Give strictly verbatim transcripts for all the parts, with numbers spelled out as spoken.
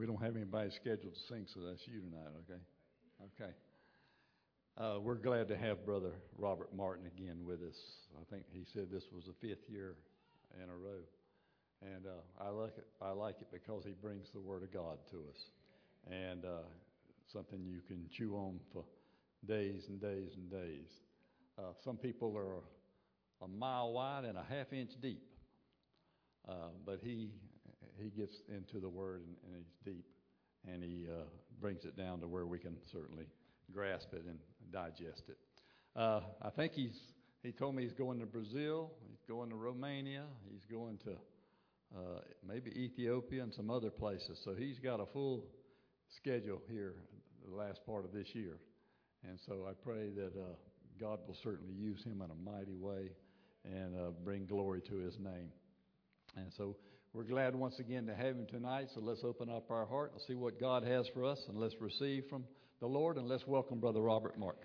we don't have anybody scheduled to sing, so that's you tonight, okay? Okay. Uh, we're glad to have Brother Robert Martin again with us. I think he said this was the fifth year in a row. And uh, I like it. I like it because he brings the Word of God to us, and uh, something you can chew on for days and days and days. Uh, some people are a mile wide and a half inch deep, uh, but he he gets into the Word and, and he's deep, and he uh, brings it down to where we can certainly grasp it and digest it. Uh, I think he's he told me he's going to Brazil, he's going to Romania, he's going to Uh, maybe Ethiopia and some other places. So he's got a full schedule here the last part of this year. And so I pray that uh, God will certainly use him in a mighty way and uh, bring glory to his name. And so we're glad once again to have him tonight. So let's open up our heart and see what God has for us, and let's receive from the Lord, and let's welcome Brother Robert Martin.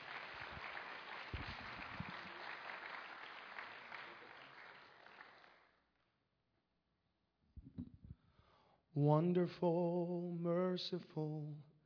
Wonderful, merciful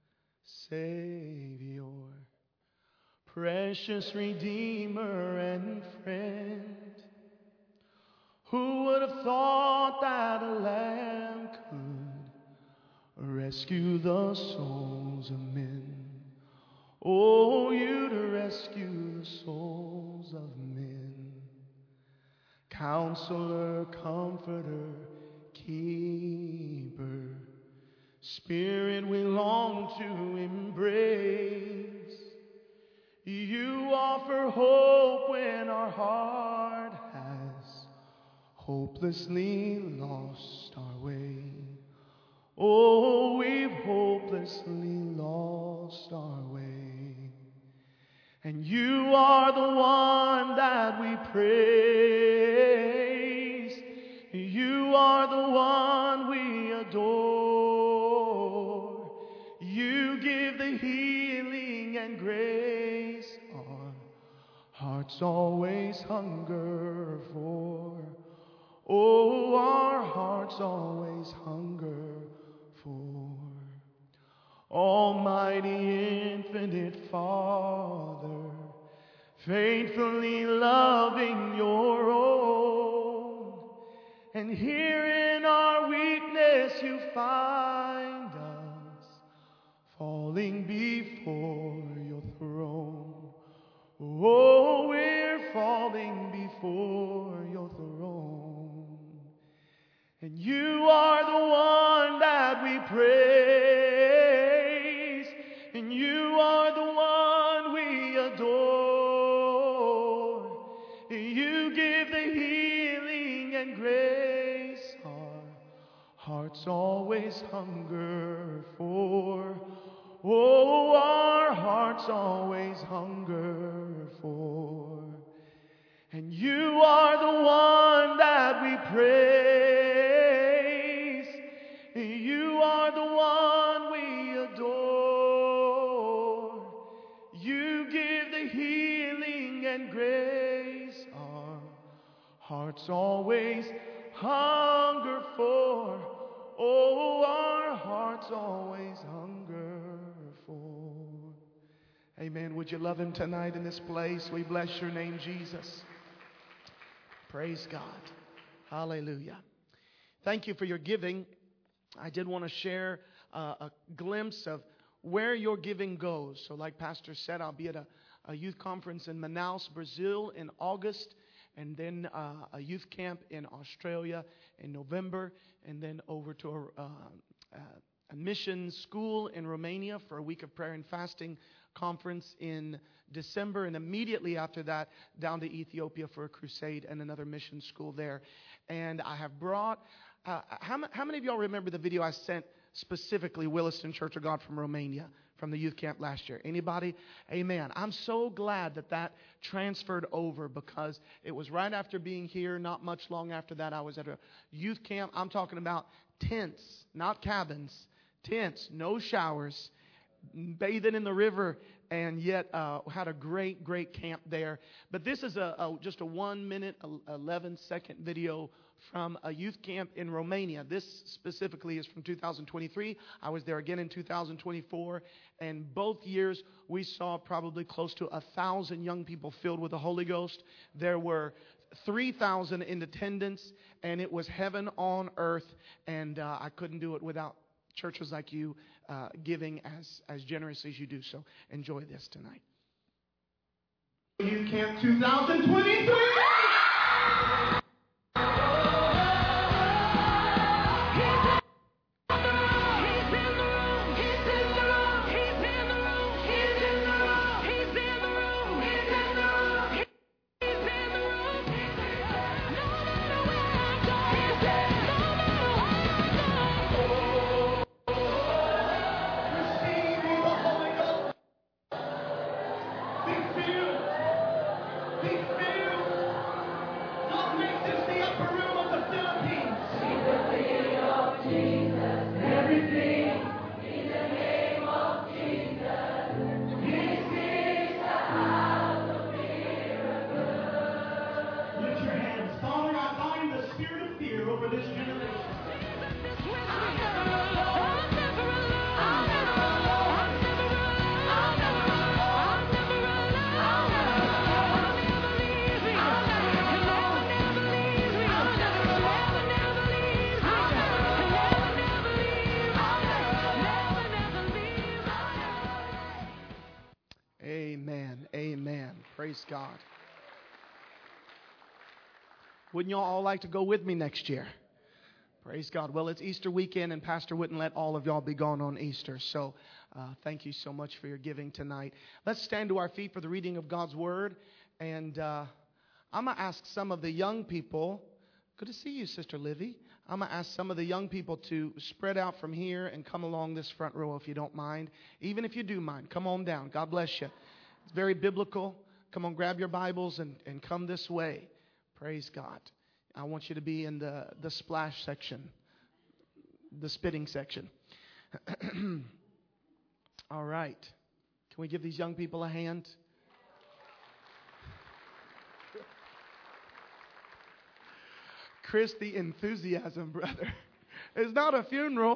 Savior, precious Redeemer and friend, who would have thought that a lamb could rescue the souls of men? Oh, you to rescue the souls of men. Counselor, Comforter, Keeper, Spirit we long to embrace. You offer hope when our heart has hopelessly lost our way. Oh, we've hopelessly lost our way. And you are the one that we praise. You are the one we adore. You give the healing and grace our hearts always hunger for. Oh, our hearts always hunger for. Almighty infinite Father, faithfully loving your own, and here in our weakness you find us, falling before your throne. Oh, we're falling before your throne. And you are the one that we praise, and you are the one we adore. You give the healing and grace our hearts always hunger for. Oh, our hearts always hunger for. And you are the one that we praise. You are the one we adore. You give the healing and grace our hearts always hunger for. Oh, our hearts always hunger for. Amen. Would you love him tonight in this place? We bless your name, Jesus. Praise God. Hallelujah. Thank you for your giving. I did want to share uh, a glimpse of where your giving goes. So like Pastor said, I'll be at a, a youth conference in Manaus, Brazil in August, and then uh, a youth camp in Australia in November, and then over to a, uh, a mission school in Romania for a week of prayer and fasting conference in December, and immediately after that down to Ethiopia for a crusade and another mission school there. And I have brought, uh, how, how many of y'all remember the video I sent specifically Williston Church of God from Romania from the youth camp last year? Anybody? Amen. I'm so glad that that transferred over, because it was right after being here. Not much long after that, I was at a youth camp. I'm talking about tents, not cabins, tents, no showers, bathing in the river, and yet uh, had a great, great camp there. But this is a, a just a one minute, eleven second video from a youth camp in Romania. This specifically is from two thousand twenty-three. I was there again in two thousand twenty-four, and both years we saw probably close to a thousand young people filled with the Holy Ghost. There were three thousand in attendance, and it was heaven on earth, and uh, I couldn't do it without churches like you uh, giving as, as generous as you do. So enjoy this tonight. Youth Camp two thousand twenty-three! Amen. Amen. Praise God. Wouldn't y'all all like to go with me next year? Praise God. Well, it's Easter weekend, and Pastor wouldn't let all of y'all be gone on Easter. So uh, thank you so much for your giving tonight. Let's stand to our feet for the reading of God's Word. And uh, I'm going to ask some of the young people. Good to see you, Sister Livy. I'm going to ask some of the young people to spread out from here and come along this front row if you don't mind. Even if you do mind, come on down. God bless you. It's very biblical. Come on, grab your Bibles and, and come this way. Praise God. I want you to be in the, the splash section, the spitting section. All right. Can we give these young people a hand? Chris, the enthusiasm, brother. It's not a funeral.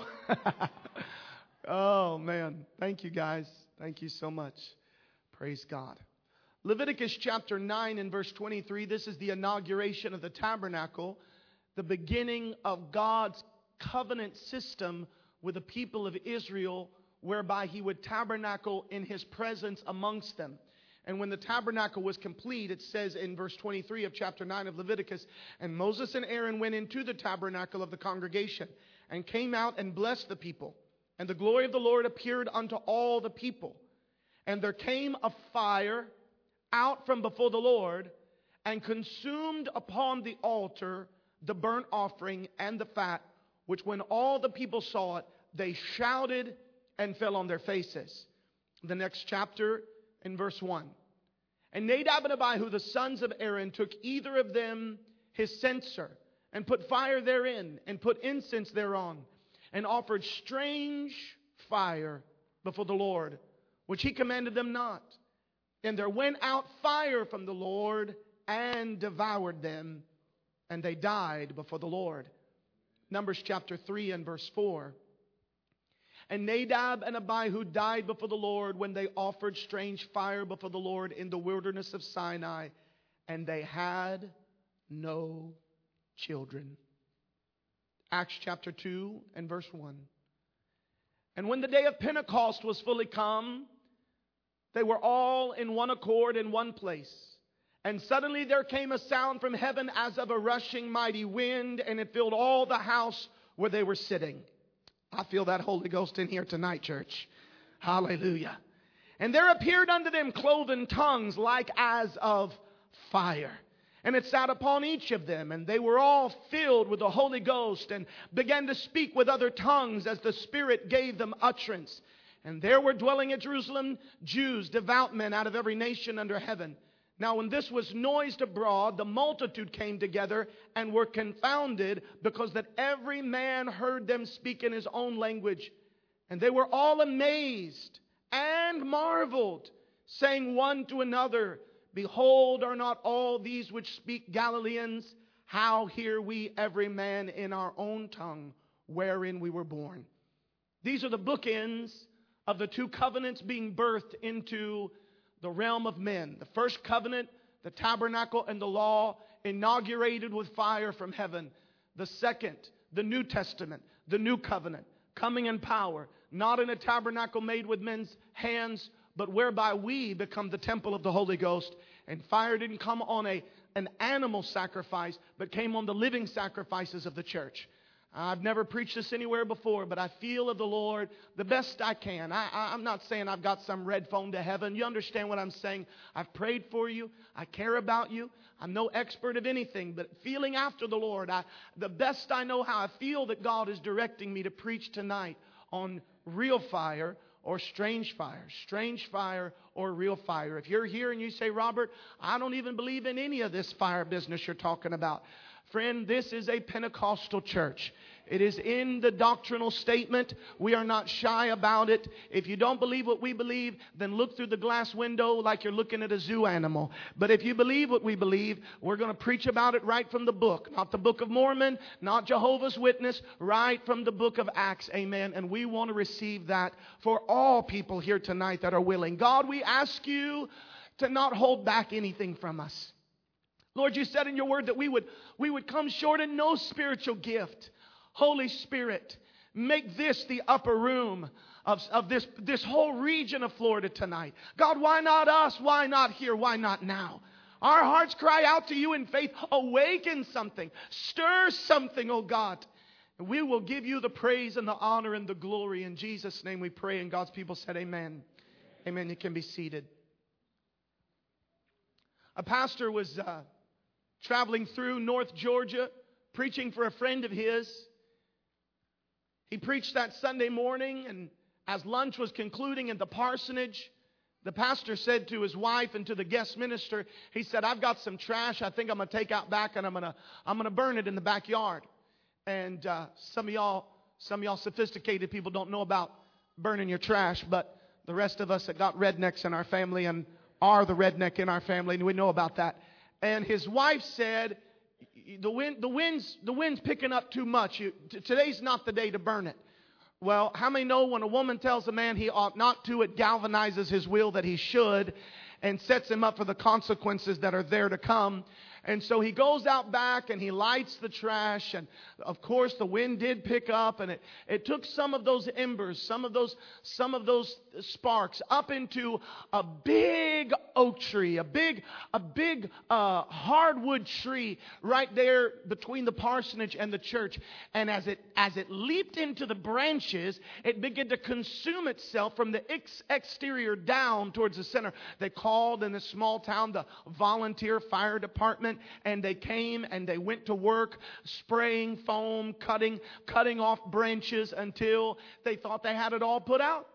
Oh, man. Thank you, guys. Thank you so much. Praise God. Leviticus chapter nine and verse twenty-three. This is the inauguration of the tabernacle, the beginning of God's covenant system with the people of Israel, whereby He would tabernacle in His presence amongst them. And when the tabernacle was complete, it says in verse twenty-three of chapter nine of Leviticus, and Moses and Aaron went into the tabernacle of the congregation and came out and blessed the people. And the glory of the Lord appeared unto all the people. And there came a fire out from before the Lord and consumed upon the altar the burnt offering and the fat, which when all the people saw it, they shouted and fell on their faces. The next chapter in verse one. And Nadab and Abihu, the sons of Aaron, took either of them his censer and put fire therein and put incense thereon and offered strange fire before the Lord, which he commanded them not. And there went out fire from the Lord and devoured them, and they died before the Lord. Numbers chapter three and verse four. And Nadab and Abihu died before the Lord when they offered strange fire before the Lord in the wilderness of Sinai, and they had no children. Acts chapter two and verse one. And when the day of Pentecost was fully come, they were all in one accord in one place. And suddenly there came a sound from heaven as of a rushing mighty wind, and it filled all the house where they were sitting. I feel that Holy Ghost in here tonight, church. Hallelujah. And there appeared unto them cloven tongues like as of fire. And it sat upon each of them, and they were all filled with the Holy Ghost and began to speak with other tongues as the Spirit gave them utterance. And there were dwelling at Jerusalem Jews, devout men out of every nation under heaven. Now when this was noised abroad, the multitude came together and were confounded, because that every man heard them speak in his own language. And they were all amazed and marveled, saying one to another, Behold, are not all these which speak Galileans? How hear we every man in our own tongue wherein we were born? These are the bookends of the two covenants being birthed into the realm of men. The first covenant, the tabernacle and the law, inaugurated with fire from heaven. The second, the New Testament, the new covenant, coming in power, not in a tabernacle made with men's hands, but whereby we become the temple of the Holy Ghost. And fire didn't come on a, an animal sacrifice, but came on the living sacrifices of the church. I've never preached this anywhere before, but I feel of the Lord the best I can. I, I, I'm not saying I've got some red phone to heaven. You understand what I'm saying? I've prayed for you. I care about you. I'm no expert of anything, but feeling after the Lord, I, the best I know how, I feel that God is directing me to preach tonight on real fire or strange fire. Strange fire or real fire. If you're here and you say, Robert, I don't even believe in any of this fire business you're talking about. Friend, this is a Pentecostal church. It is in the doctrinal statement. We are not shy about it. If you don't believe what we believe, then look through the glass window like you're looking at a zoo animal. But if you believe what we believe, we're going to preach about it right from the book. Not the Book of Mormon, not Jehovah's Witness, right from the book of Acts. Amen. And we want to receive that for all people here tonight that are willing. God, we ask you to not hold back anything from us. Lord, you said in your word that we would, we would come short in no spiritual gift. Holy Spirit, make this the upper room of, of this, this whole region of Florida tonight. God, why not us? Why not here? Why not now? Our hearts cry out to you in faith. Awaken something. Stir something, oh God. And we will give you the praise and the honor and the glory. In Jesus' name we pray. And God's people said amen. Amen. You can be seated. A pastor was uh, traveling through North Georgia, preaching for a friend of his. He preached that Sunday morning, and as lunch was concluding in the parsonage, the pastor said to his wife and to the guest minister, he said, I've got some trash I think I'm going to take out back, and I'm going to I'm going to burn it in the backyard. And uh, some of y'all, some of y'all sophisticated people don't know about burning your trash, but the rest of us that got rednecks in our family and are the redneck in our family, and we know about that. And his wife said, The wind, the wind's, the wind's picking up too much. You, t- today's not the day to burn it. Well, how many know when a woman tells a man he ought not to, it galvanizes his will that he should and sets him up for the consequences that are there to come. And so he goes out back and he lights the trash. And of course the wind did pick up, and it, it took some of those embers, some of those, some of those sparks up into a big oak tree, a big, a big uh, hardwood tree right there between the parsonage and the church. And as it, as it leaped into the branches, it began to consume itself from the ex- exterior down towards the center. They called in this small town the volunteer fire department. And they came and they went to work spraying foam, cutting, cutting off branches until they thought they had it all put out.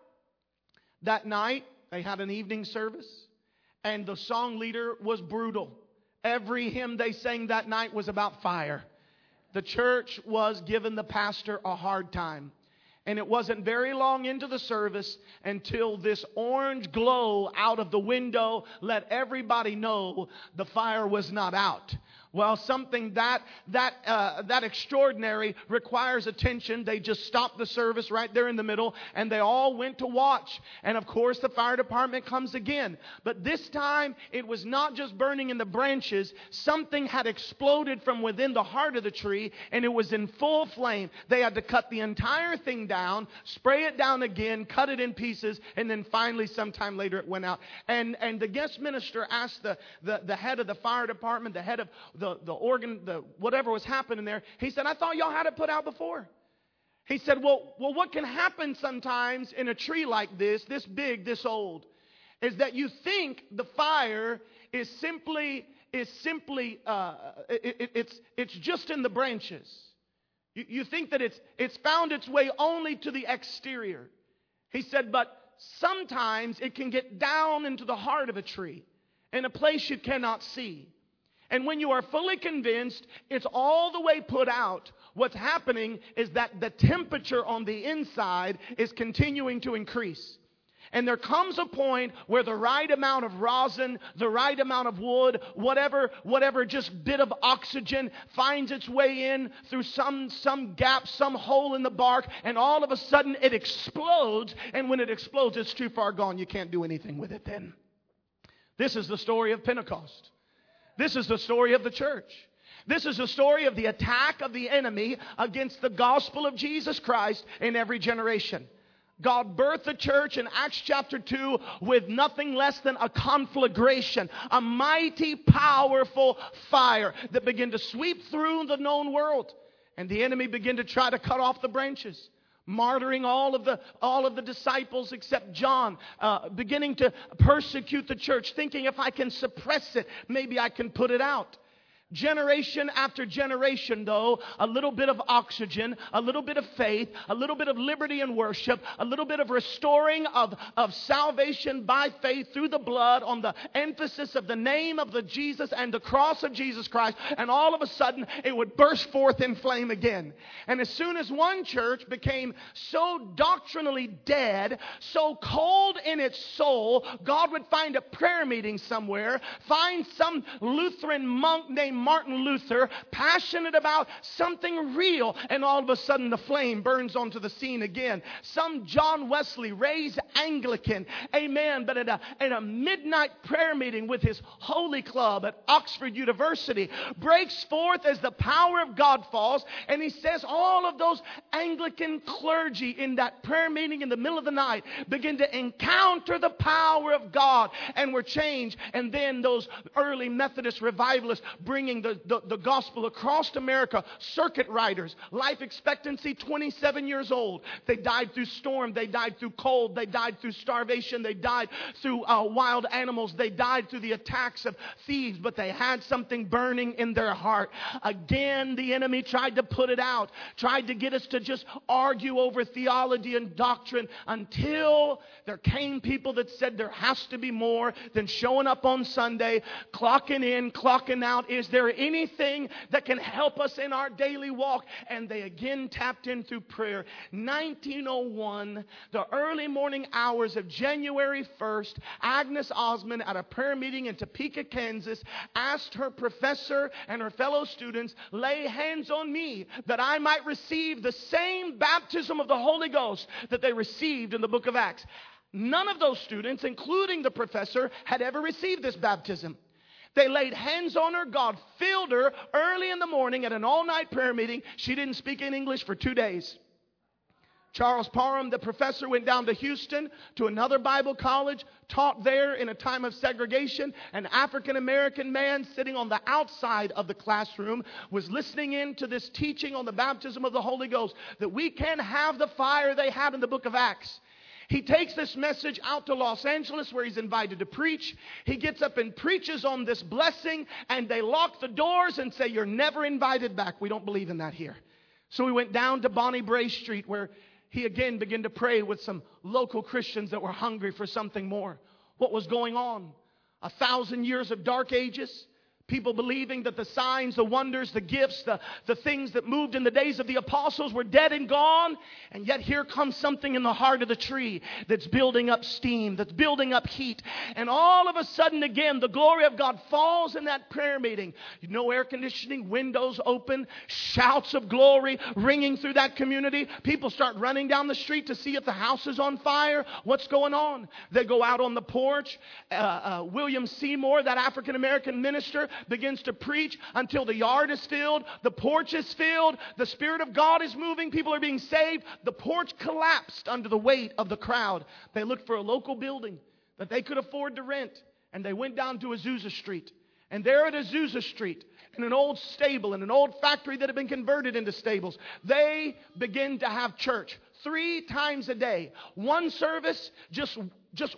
That night, they had an evening service, and the song leader was brutal. Every hymn they sang that night was about fire. The church was giving the pastor a hard time. And it wasn't very long into the service until this orange glow out of the window let everybody know the fire was not out. Well, something that that uh, that extraordinary requires attention. They just stopped the service right there in the middle, and they all went to watch. And of course, the fire department comes again. But this time, it was not just burning in the branches. Something had exploded from within the heart of the tree, and it was in full flame. They had to cut the entire thing down, spray it down again, cut it in pieces, and then finally, sometime later, it went out. And and the guest minister asked the the, the head of the fire department, the head of the, the organ, the whatever was happening there. He said, I thought y'all had it put out before. He said, well, well, what can happen sometimes in a tree like this, this big, this old, is that you think the fire is simply, is simply, uh, it, it, it's, it's just in the branches. You, you think that it's, it's found its way only to the exterior. He said, but sometimes it can get down into the heart of a tree in a place you cannot see. And when you are fully convinced it's all the way put out, what's happening is that the temperature on the inside is continuing to increase. And there comes a point where the right amount of rosin, the right amount of wood, whatever, whatever just bit of oxygen finds its way in through some, some gap, some hole in the bark, and all of a sudden it explodes. And when it explodes, it's too far gone. You can't do anything with it then. This is the story of Pentecost. This is the story of the church. This is the story of the attack of the enemy against the gospel of Jesus Christ in every generation. God birthed the church in Acts chapter two with nothing less than a conflagration, a mighty, powerful fire that began to sweep through the known world. And the enemy began to try to cut off the branches, martyring all of the all of the disciples except John, uh, beginning to persecute the church, thinking if I can suppress it, maybe I can put it out. Generation after generation, though, a little bit of oxygen, a little bit of faith, a little bit of liberty and worship, a little bit of restoring of, of salvation by faith through the blood on the emphasis of the name of the Jesus and the cross of Jesus Christ. And all of a sudden, it would burst forth in flame again. And as soon as one church became so doctrinally dead, so cold in its soul, God would find a prayer meeting somewhere, find some Lutheran monk named Martin Luther, passionate about something real, and all of a sudden the flame burns onto the scene again. Some John Wesley, raised Anglican, amen, but at a, at a midnight prayer meeting with his Holy Club at Oxford University, breaks forth as the power of God falls, and he says all of those Anglican clergy in that prayer meeting in the middle of the night begin to encounter the power of God and were changed. And then those early Methodist revivalists bringing The, the, the gospel across America, circuit riders, life expectancy twenty-seven years old. They died through storm. They died through cold. They died through starvation. They died through uh, wild animals. They died through the attacks of thieves, but they had something burning in their heart. Again, the enemy tried to put it out, tried to get us to just argue over theology and doctrine until there came people that said there has to be more than showing up on Sunday, clocking in, clocking out. Is there anything that can help us in our daily walk? And they again tapped in through prayer. nineteen oh one, the early morning hours of January first, Agnes Osmond at a prayer meeting in Topeka, Kansas, asked her professor and her fellow students, lay hands on me that I might receive the same baptism of the Holy Ghost that they received in the book of Acts. None of those students, including the professor, had ever received this baptism. They laid hands on her. God filled her early in the morning at an all-night prayer meeting. She didn't speak in English for two days. Charles Parham, the professor, went down to Houston to another Bible college, taught there in a time of segregation. An African-American man sitting on the outside of the classroom was listening in to this teaching on the baptism of the Holy Ghost, that we can have the fire they had in the book of Acts. He takes this message out to Los Angeles where he's invited to preach. He gets up and preaches on this blessing, and they lock the doors and say, you're never invited back. We don't believe in that here. So we went down to Bonnie Bray Street where he again began to pray with some local Christians that were hungry for something more. What was going on? A thousand years of dark ages. People believing that the signs, the wonders, the gifts, the, the things that moved in the days of the apostles were dead and gone. And yet here comes something in the heart of the tree that's building up steam, that's building up heat. And all of a sudden again, the glory of God falls in that prayer meeting. No air conditioning, windows open, shouts of glory ringing through that community. People start running down the street to see if the house is on fire. What's going on? They go out on the porch. Uh, uh, William Seymour, that African-American minister, begins to preach until the yard is filled, the porch is filled, the Spirit of God is moving, people are being saved. The porch collapsed under the weight of the crowd. They looked for a local building that they could afford to rent, and they went down to Azusa Street. And there at Azusa Street, in an old stable, in an old factory that had been converted into stables, they begin to have church three times a day. One service, just, just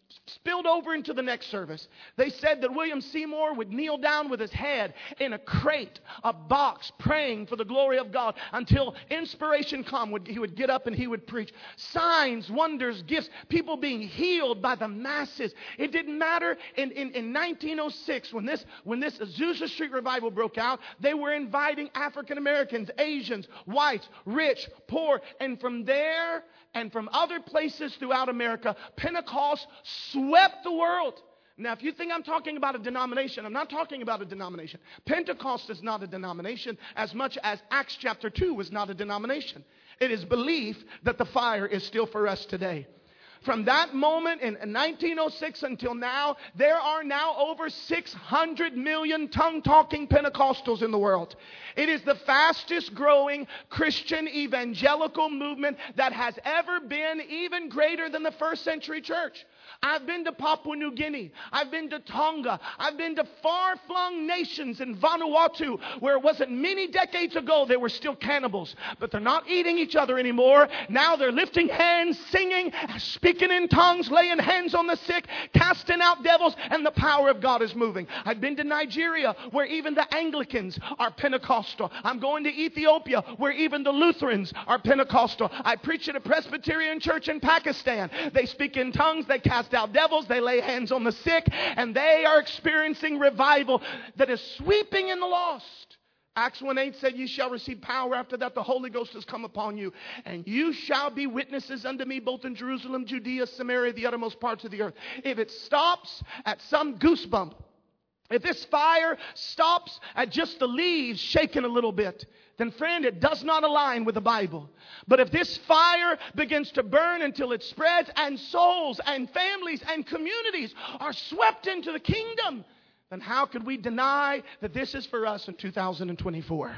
spilled over into the next service. They said that William Seymour would kneel down with his head in a crate, a box, praying for the glory of God until inspiration come. He would get up and he would preach. Signs, wonders, gifts, people being healed by the masses. It didn't matter. In, in, in nineteen oh six, when this, when this Azusa Street revival broke out, they were inviting African Americans, Asians, whites, rich, poor, and from there and from other places throughout America, Pentecost swept the world. Now, if you think I'm talking about a denomination, I'm not talking about a denomination. Pentecost is not a denomination as much as Acts chapter two was not a denomination. It is belief that the fire is still for us today. From that moment in nineteen oh six until now, there are now over six hundred million tongue-talking Pentecostals in the world. It is the fastest growing Christian evangelical movement that has ever been, even greater than the first century church. I've been to Papua New Guinea. I've been to Tonga. I've been to far-flung nations in Vanuatu, where it wasn't many decades ago they were still cannibals. But they're not eating each other anymore. Now they're lifting hands, singing, speaking in tongues, laying hands on the sick, casting out devils, and the power of God is moving. I've been to Nigeria, where even the Anglicans are Pentecostal. I'm going to Ethiopia, where even the Lutherans are Pentecostal. I preach at a Presbyterian church in Pakistan. They speak in tongues, they cast out devils, they lay hands on the sick, and they are experiencing revival that is sweeping in the lost. Acts one eight said, "You shall receive power. After that the Holy Ghost has come upon you, and you shall be witnesses unto me both in Jerusalem, Judea, Samaria, the uttermost parts of the earth." If it stops at some goosebump, if this fire stops at just the leaves shaking a little bit, then friend, it does not align with the Bible. But if this fire begins to burn until it spreads and souls and families and communities are swept into the kingdom, then how could we deny that this is for us in two thousand twenty-four?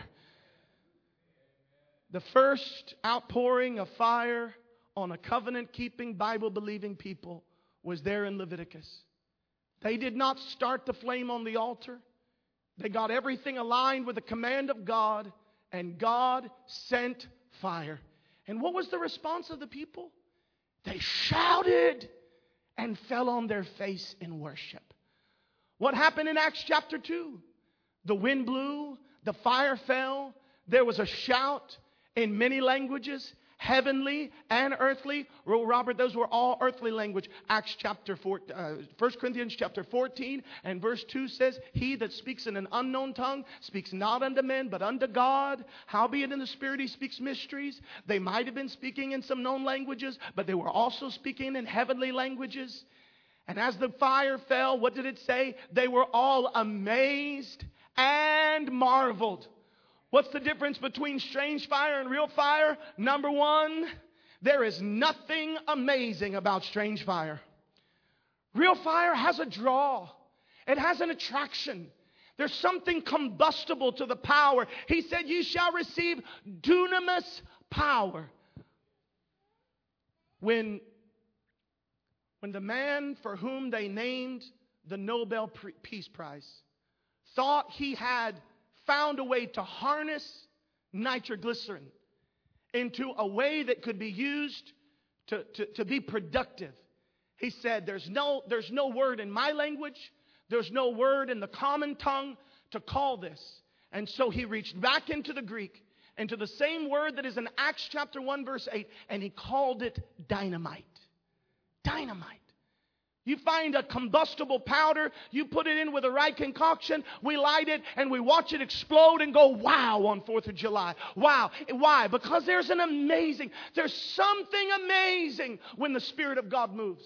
The first outpouring of fire on a covenant-keeping, Bible-believing people was there in Leviticus. They did not start the flame on the altar. They got everything aligned with the command of God, and God sent fire. And what was the response of the people? They shouted and fell on their face in worship. What happened in Acts chapter two? The wind blew, the fire fell, there was a shout in many languages, heavenly and earthly. Well, Robert, those were all earthly language. Acts chapter four, uh, First Corinthians chapter fourteen and verse two says, "He that speaks in an unknown tongue speaks not unto men, but unto God. Howbeit in the Spirit he speaks mysteries." They might have been speaking in some known languages, but they were also speaking in heavenly languages. And as the fire fell, what did it say? They were all amazed and marveled. What's the difference between strange fire and real fire? Number one, there is nothing amazing about strange fire. Real fire has a draw. It has an attraction. There's something combustible to the power. He said, "You shall receive dunamis power." When, when the man for whom they named the Nobel Peace Prize thought he had found a way to harness nitroglycerin into a way that could be used to, to, to be productive, he said, there's no, there's no word in my language, there's no word in the common tongue to call this. And so he reached back into the Greek, into the same word that is in Acts chapter one verse eight, and he called it dynamite. Dynamite. You find a combustible powder, you put it in with the right concoction, we light it, and we watch it explode and go, wow, on fourth of July. Wow. Why? Because there's an amazing, there's something amazing when the Spirit of God moves.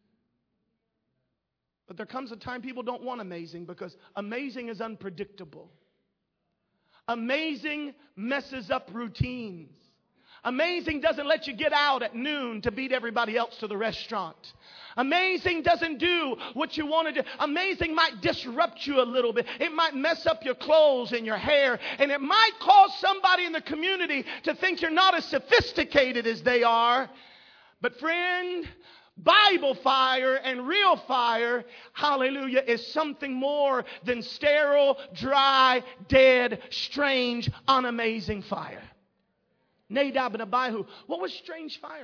But there comes a time people don't want amazing, because amazing is unpredictable. Amazing messes up routines. Amazing doesn't let you get out at noon to beat everybody else to the restaurant. Amazing doesn't do what you want to do. Amazing might disrupt you a little bit. It might mess up your clothes and your hair. And it might cause somebody in the community to think you're not as sophisticated as they are. But friend, Bible fire and real fire, hallelujah, is something more than sterile, dry, dead, strange, unamazing fire. Nadab and Abihu. What was strange fire?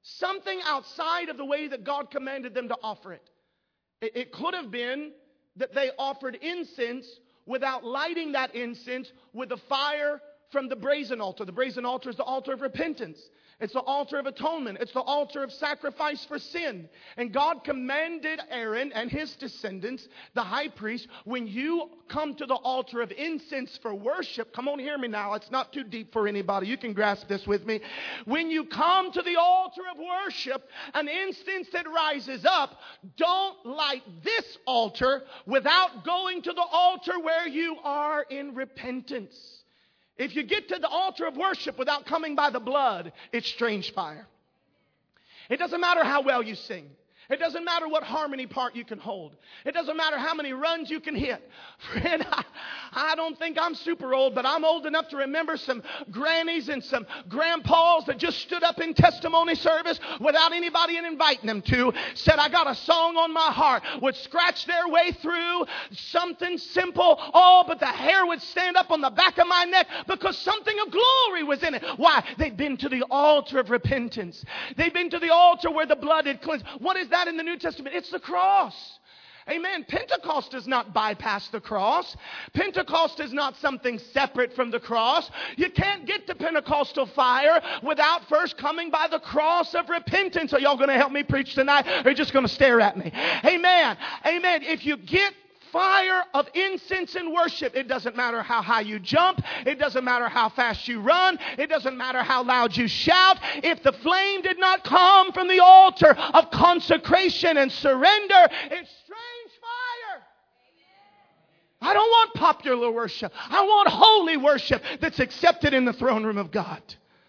something outside of the way that God commanded them to offer it. It, it could have been that they offered incense without lighting that incense with the fire from the brazen altar. The brazen altar is the altar of repentance. It's the altar of atonement. It's the altar of sacrifice for sin. And God commanded Aaron and his descendants, the high priest, when you come to the altar of incense for worship, come on, hear me now. It's not too deep for anybody. You can grasp this with me. When you come to the altar of worship, an incense that rises up, don't light this altar without going to the altar where you are in repentance. If you get to the altar of worship without coming by the blood, it's strange fire. It doesn't matter how well you sing. It doesn't matter what harmony part you can hold. It doesn't matter how many runs you can hit. Friend, I, I don't think I'm super old, but I'm old enough to remember some grannies and some grandpas that just stood up in testimony service without anybody inviting them to, said, I got a song on my heart, would scratch their way through something simple, oh, but the hair would stand up on the back of my neck because something of glory was in it. Why? They'd been to the altar of repentance. They'd been to the altar where the blood had cleansed. What is that in the New Testament? It's the cross. Amen. Pentecost does not bypass the cross. Pentecost is not something separate from the cross. You can't get to Pentecostal fire without first coming by the cross of repentance. Are y'all going to help me preach tonight? Or are you just going to stare at me? Amen. Amen. If you get fire of incense and worship, it doesn't matter how high you jump. It doesn't matter how fast you run. It doesn't matter how loud you shout. If the flame did not come from the altar of consecration and surrender, it's strange fire. I don't want popular worship. I want holy worship that's accepted in the throne room of God.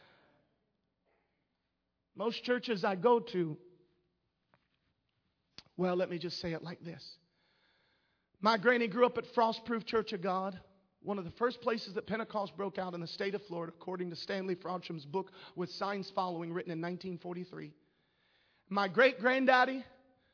Most churches I go to, well, let me just say it like this. My granny grew up at Frostproof Church of God, one of the first places that Pentecost broke out in the state of Florida, according to Stanley Frodshem's book, With Signs Following, written in nineteen forty-three. My great-granddaddy,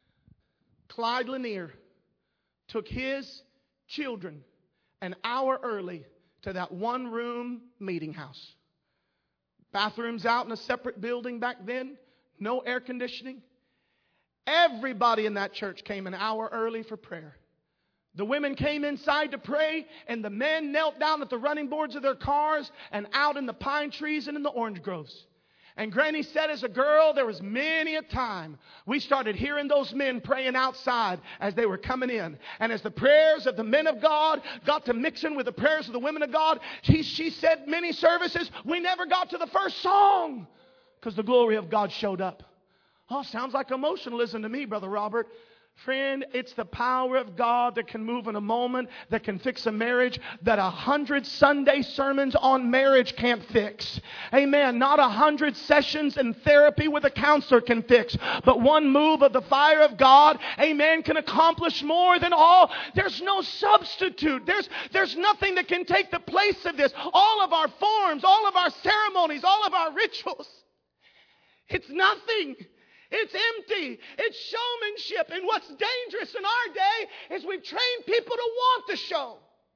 Clyde Lanier, took his children an hour early to that one-room meeting house. Bathrooms out in a separate building back then, no air conditioning. Everybody in that church came an hour early for prayer. The women came inside to pray, and the men knelt down at the running boards of their cars and out in the pine trees and in the orange groves. And Granny said as a girl, there was many a time we started hearing those men praying outside as they were coming in. And as the prayers of the men of God got to mixing with the prayers of the women of God, she, she said many services, we never got to the first song because the glory of God showed up. Oh, sounds like emotionalism to me, Brother Robert. Friend, it's the power of God that can move in a moment, that can fix a marriage, that a hundred Sunday sermons on marriage can't fix. Amen. Not a hundred sessions in therapy with a counselor can fix. But one move of the fire of God, amen, can accomplish more than all. There's no substitute. There's, there's nothing that can take the place of this. All of our forms, all of our ceremonies, all of our rituals, it's nothing. It's empty. It's showmanship. And what's dangerous in our day is we've trained people to want the show.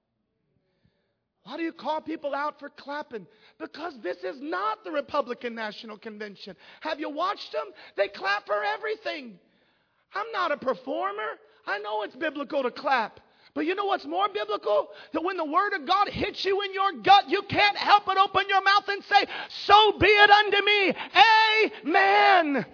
Why do you call people out for clapping? Because this is not the Republican National Convention. Have you watched them? They clap for everything. I'm not a performer. I know it's biblical to clap. But you know what's more biblical? That when the Word of God hits you in your gut, you can't help but open your mouth and say, so be it unto me. Amen.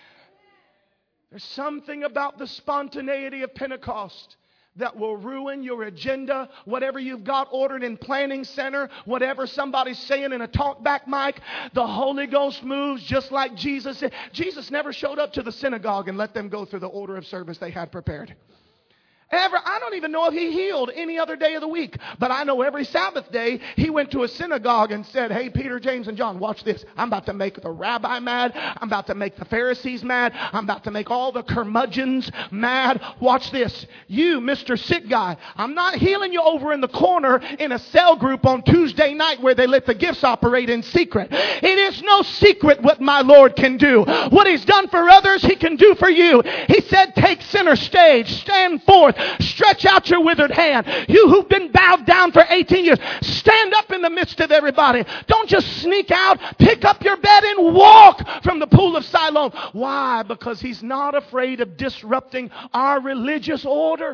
There's something about the spontaneity of Pentecost that will ruin your agenda, whatever you've got ordered in planning center, whatever somebody's saying in a talkback mic. The Holy Ghost moves just like Jesus did. Jesus never showed up to the synagogue and let them go through the order of service they had prepared. Ever, I don't even know if he healed any other day of the week. But I know every Sabbath day he went to a synagogue and said, hey, Peter, James, and John, watch this. I'm about to make the rabbi mad. I'm about to make the Pharisees mad. I'm about to make all the curmudgeons mad. Watch this. You, Mister Sick Guy, I'm not healing you over in the corner in a cell group on Tuesday night where they let the gifts operate in secret. It is no secret what my Lord can do. What He's done for others, He can do for you. He said, take center stage, stand forth. stretch out your withered hand. You who've been bowed down for eighteen years, stand up in the midst of everybody. Don't just sneak out. Pick up your bed and walk from the pool of Siloam. Why? Because He's not afraid of disrupting our religious order.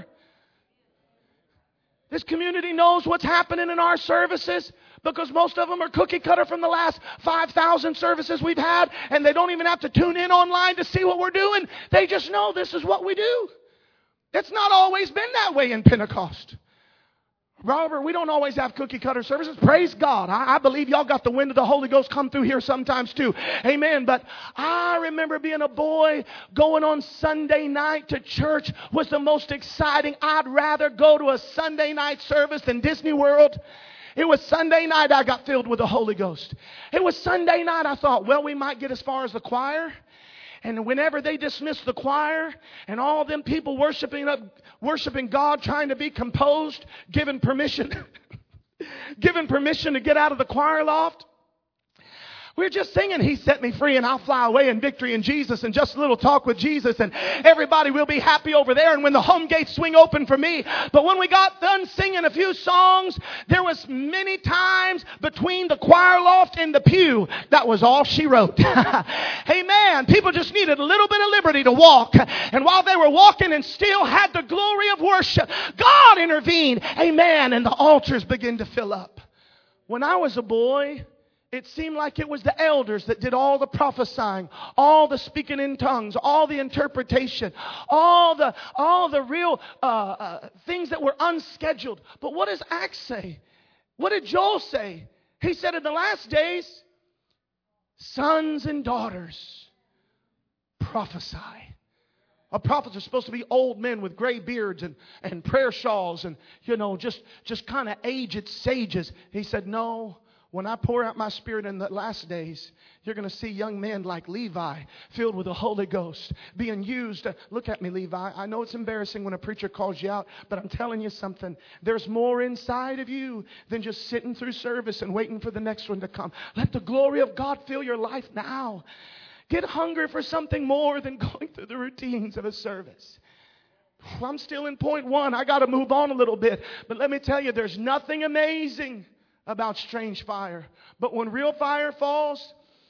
This community knows what's happening in our services because most of them are cookie cutter from the last five thousand services we've had, and they don't even have to tune in online to see what we're doing. They just know this is what we do. It's not always been that way in Pentecost. Robert, we don't always have cookie cutter services. Praise God. I, I believe y'all got the wind of the Holy Ghost come through here sometimes too. Amen. But I remember being a boy going on Sunday night to church was the most exciting. I'd rather go to a Sunday night service than Disney World. It was Sunday night I got filled with the Holy Ghost. It was Sunday night I thought, well, we might get as far as the choir. And whenever they dismissed the choir and all them people worshiping up, worshiping God, trying to be composed, given permission, given permission to get out of the choir loft. We're just singing, He set me free and I'll fly away in victory in Jesus, and just a little talk with Jesus and everybody will be happy over there, and when the home gates swing open for me. But when we got done singing a few songs, there was many times between the choir loft and the pew. That was all she wrote. Amen. People just needed a little bit of liberty to walk. And while they were walking and still had the glory of worship, God intervened. Amen. And the altars began to fill up. When I was a boy, it seemed like it was the elders that did all the prophesying, all the speaking in tongues, all the interpretation, all the all the real uh, uh, things that were unscheduled. But what does Acts say? What did Joel say? He said in the last days, sons and daughters prophesy. A prophets are supposed to be old men with gray beards and, and prayer shawls and, you know, just, just kind of aged sages. He said, no. When I pour out my Spirit in the last days, you're going to see young men like Levi filled with the Holy Ghost being used. Look at me, Levi. I know it's embarrassing when a preacher calls you out, but I'm telling you something. There's more inside of you than just sitting through service and waiting for the next one to come. Let the glory of God fill your life now. Get hungry for something more than going through the routines of a service. I'm still in point one. I got to move on a little bit. But let me tell you, there's nothing amazing about strange fire. But when real fire falls,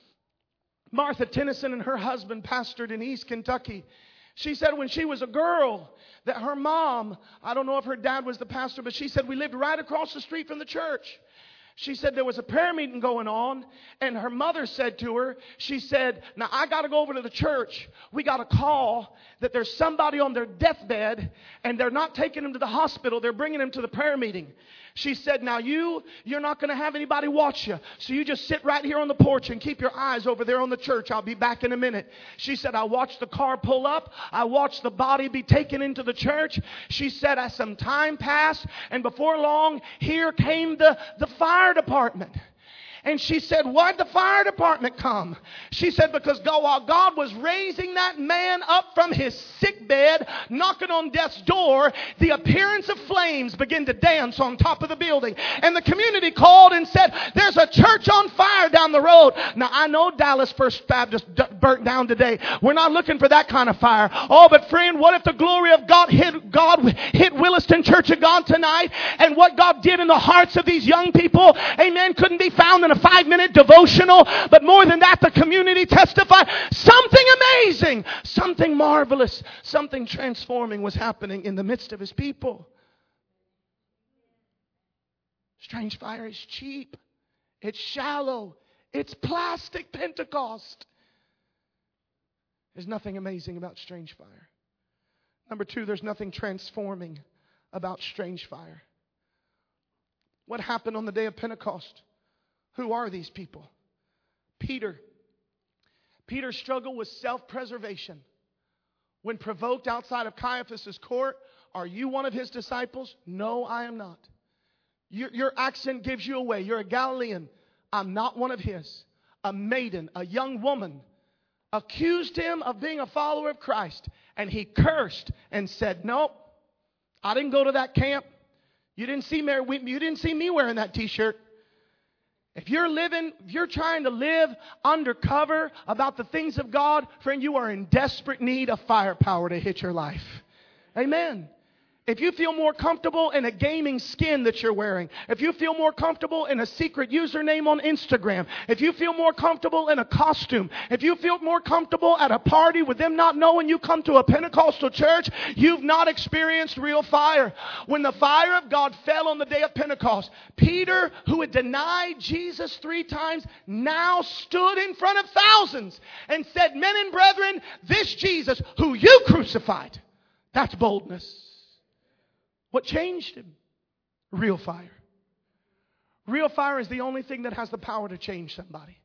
Martha Tennyson and her husband pastored in East Kentucky. She said when she was a girl that her mom, I don't know if her dad was the pastor, but she said we lived right across the street from the church. She said there was a prayer meeting going on, and her mother said to her, she said, now I got to go over to the church. We got a call that there's somebody on their deathbed, and they're not taking them to the hospital. They're bringing them to the prayer meeting. She said, now you, you're not going to have anybody watch you. So you just sit right here on the porch and keep your eyes over there on the church. I'll be back in a minute. She said, I watched the car pull up. I watched the body be taken into the church. She said, as some time passed, and before long, here came the, the fire department. And she said, why'd the fire department come? She said, because God, while God was raising that man up from his sick bed, knocking on death's door, the appearance of flames began to dance on top of the building. And the community called and said, there's a church on fire down the road. Now, I know Dallas First Baptist d- burnt down today. We're not looking for that kind of fire. Oh, but friend, what if the glory of God hit, God hit Williston Church of God tonight? And what God did in the hearts of these young people, amen, couldn't be found in a five-minute devotional, but more than that, the community testified something amazing, something marvelous, something transforming was happening in the midst of His people. Strange fire is cheap. It's shallow. It's plastic Pentecost. There's nothing amazing about strange fire. Number two, there's nothing transforming about strange fire. What happened on the day of Pentecost? Who are these people? Peter. Peter struggled with self-preservation. When provoked outside of Caiaphas' court, are you one of his disciples? No, I am not. Your, your accent gives you away. You're a Galilean. I'm not one of his. A maiden, a young woman, accused him of being a follower of Christ. And he cursed and said, nope, I didn't go to that camp. You didn't see me, you didn't see me wearing that t-shirt. If you're living, if you're trying to live undercover about the things of God, friend, you are in desperate need of firepower to hit your life. Amen. If you feel more comfortable in a gaming skin that you're wearing, if you feel more comfortable in a secret username on Instagram, if you feel more comfortable in a costume, if you feel more comfortable at a party with them not knowing you come to a Pentecostal church, you've not experienced real fire. When the fire of God fell on the day of Pentecost, Peter, who had denied Jesus three times, now stood in front of thousands and said, "Men and brethren, this Jesus who you crucified." That's boldness. What changed him? Real fire. Real fire is the only thing that has the power to change somebody.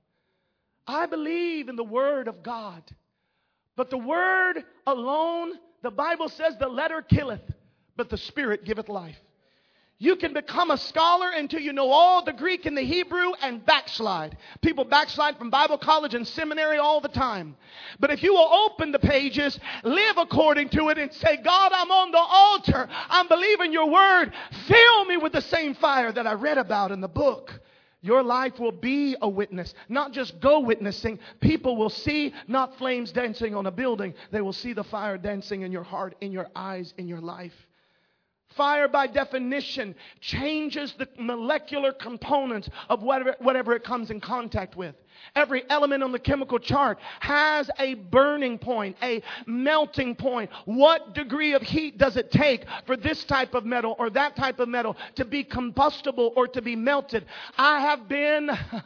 I believe in the Word of God. But the Word alone, the Bible says the letter killeth, but the Spirit giveth life. You can become a scholar until you know all the Greek and the Hebrew and backslide. People backslide from Bible college and seminary all the time. But if you will open the pages, live according to it, and say, "God, I'm on the altar. I'm believing your word. Fill me with the same fire that I read about in the book." Your life will be a witness, not just go witnessing. People will see not flames dancing on a building. They will see the fire dancing in your heart, in your eyes, in your life. Fire, by definition, changes the molecular components of whatever, whatever it comes in contact with. Every element on the chemical chart has a burning point, a melting point. What degree of heat does it take for this type of metal or that type of metal to be combustible or to be melted? I have been...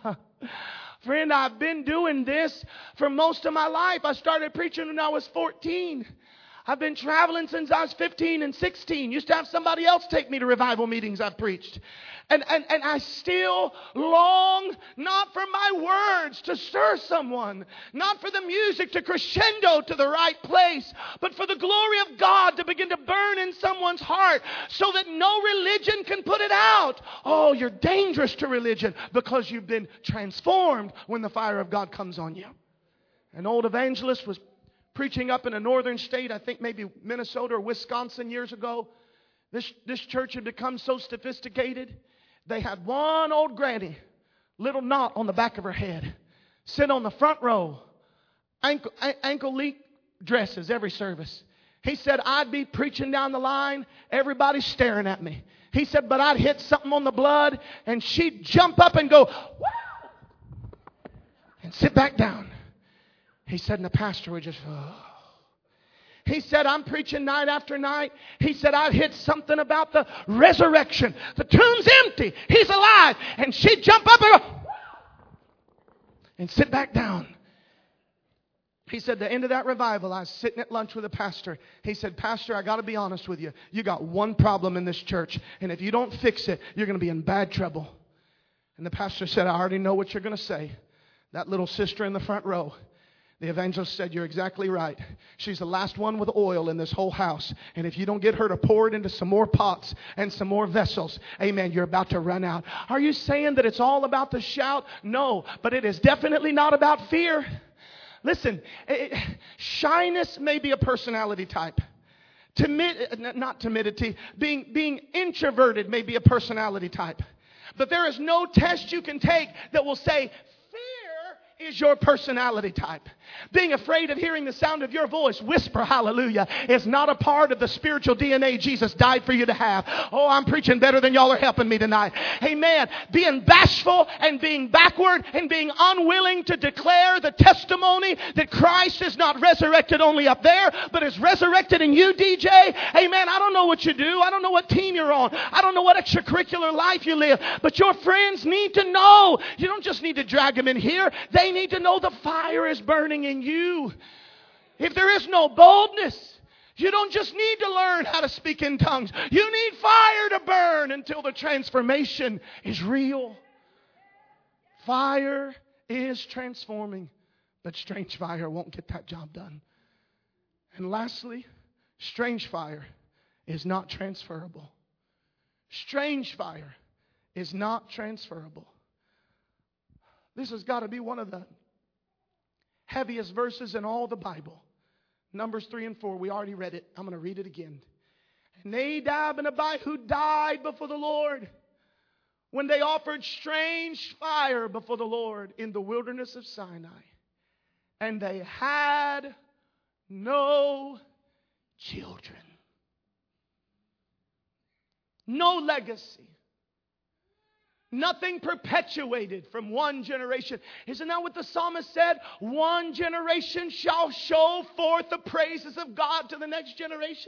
Friend, I've been doing this for most of my life. I started preaching when I was fourteen. I've been traveling since I was fifteen and sixteen. Used to have somebody else take me to revival meetings I've preached. And, and, and I still long not for my words to stir someone, not for the music to crescendo to the right place, but for the glory of God to begin to burn in someone's heart so that no religion can put it out. Oh, you're dangerous to religion because you've been transformed when the fire of God comes on you. An old evangelist was preaching up in a northern state, I think maybe Minnesota or Wisconsin years ago. This, this church had become so sophisticated. They had one old granny, little knot on the back of her head, sit on the front row, ankle, ankle leak dresses every service. He said, I'd be preaching down the line, everybody staring at me. He said, but I'd hit something on the blood, and she'd jump up and go, wow, and sit back down. He said, and the pastor would just, oh. He said, I'm preaching night after night. He said, I'd hit something about the resurrection. The tomb's empty. He's alive. And she'd jump up and go, and sit back down. He said, the end of that revival, I was sitting at lunch with a pastor. He said, Pastor, I got to be honest with you. You got one problem in this church. And if you don't fix it, you're going to be in bad trouble. And the pastor said, I already know what you're going to say. That little sister in the front row. The evangelist said, you're exactly right. She's the last one with oil in this whole house. And if you don't get her to pour it into some more pots and some more vessels, amen, you're about to run out. Are you saying that it's all about the shout? No, but it is definitely not about fear. Listen, it, shyness may be a personality type. Timid, not timidity, being, being introverted may be a personality type. But there is no test you can take that will say, is your personality type. Being afraid of hearing the sound of your voice, whisper hallelujah, is not a part of the spiritual D N A Jesus died for you to have. Oh, I'm preaching better than y'all are helping me tonight. Amen. Being bashful and being backward and being unwilling to declare the testimony that Christ is not resurrected only up there, but is resurrected in you, D J. Amen. I don't know what you do. I don't know what team you're on. I don't know what extracurricular life you live. But your friends need to know. You don't just need to drag them in here. They need to know the fire is burning in you. If there is no boldness, you don't just need to learn how to speak in tongues. You need fire to burn until the transformation is real. Fire is transforming, but strange fire won't get that job done. And lastly, strange fire is not transferable. Strange fire is not transferable. This has got to be one of the heaviest verses in all the Bible. Numbers three and four. We already read it. I'm going to read it again. Nadab and Abihu died before the Lord when they offered strange fire before the Lord in the wilderness of Sinai. And they had no children. No legacy. Nothing perpetuated from one generation. Isn't that what the psalmist said? One generation shall show forth the praises of God to the next generation.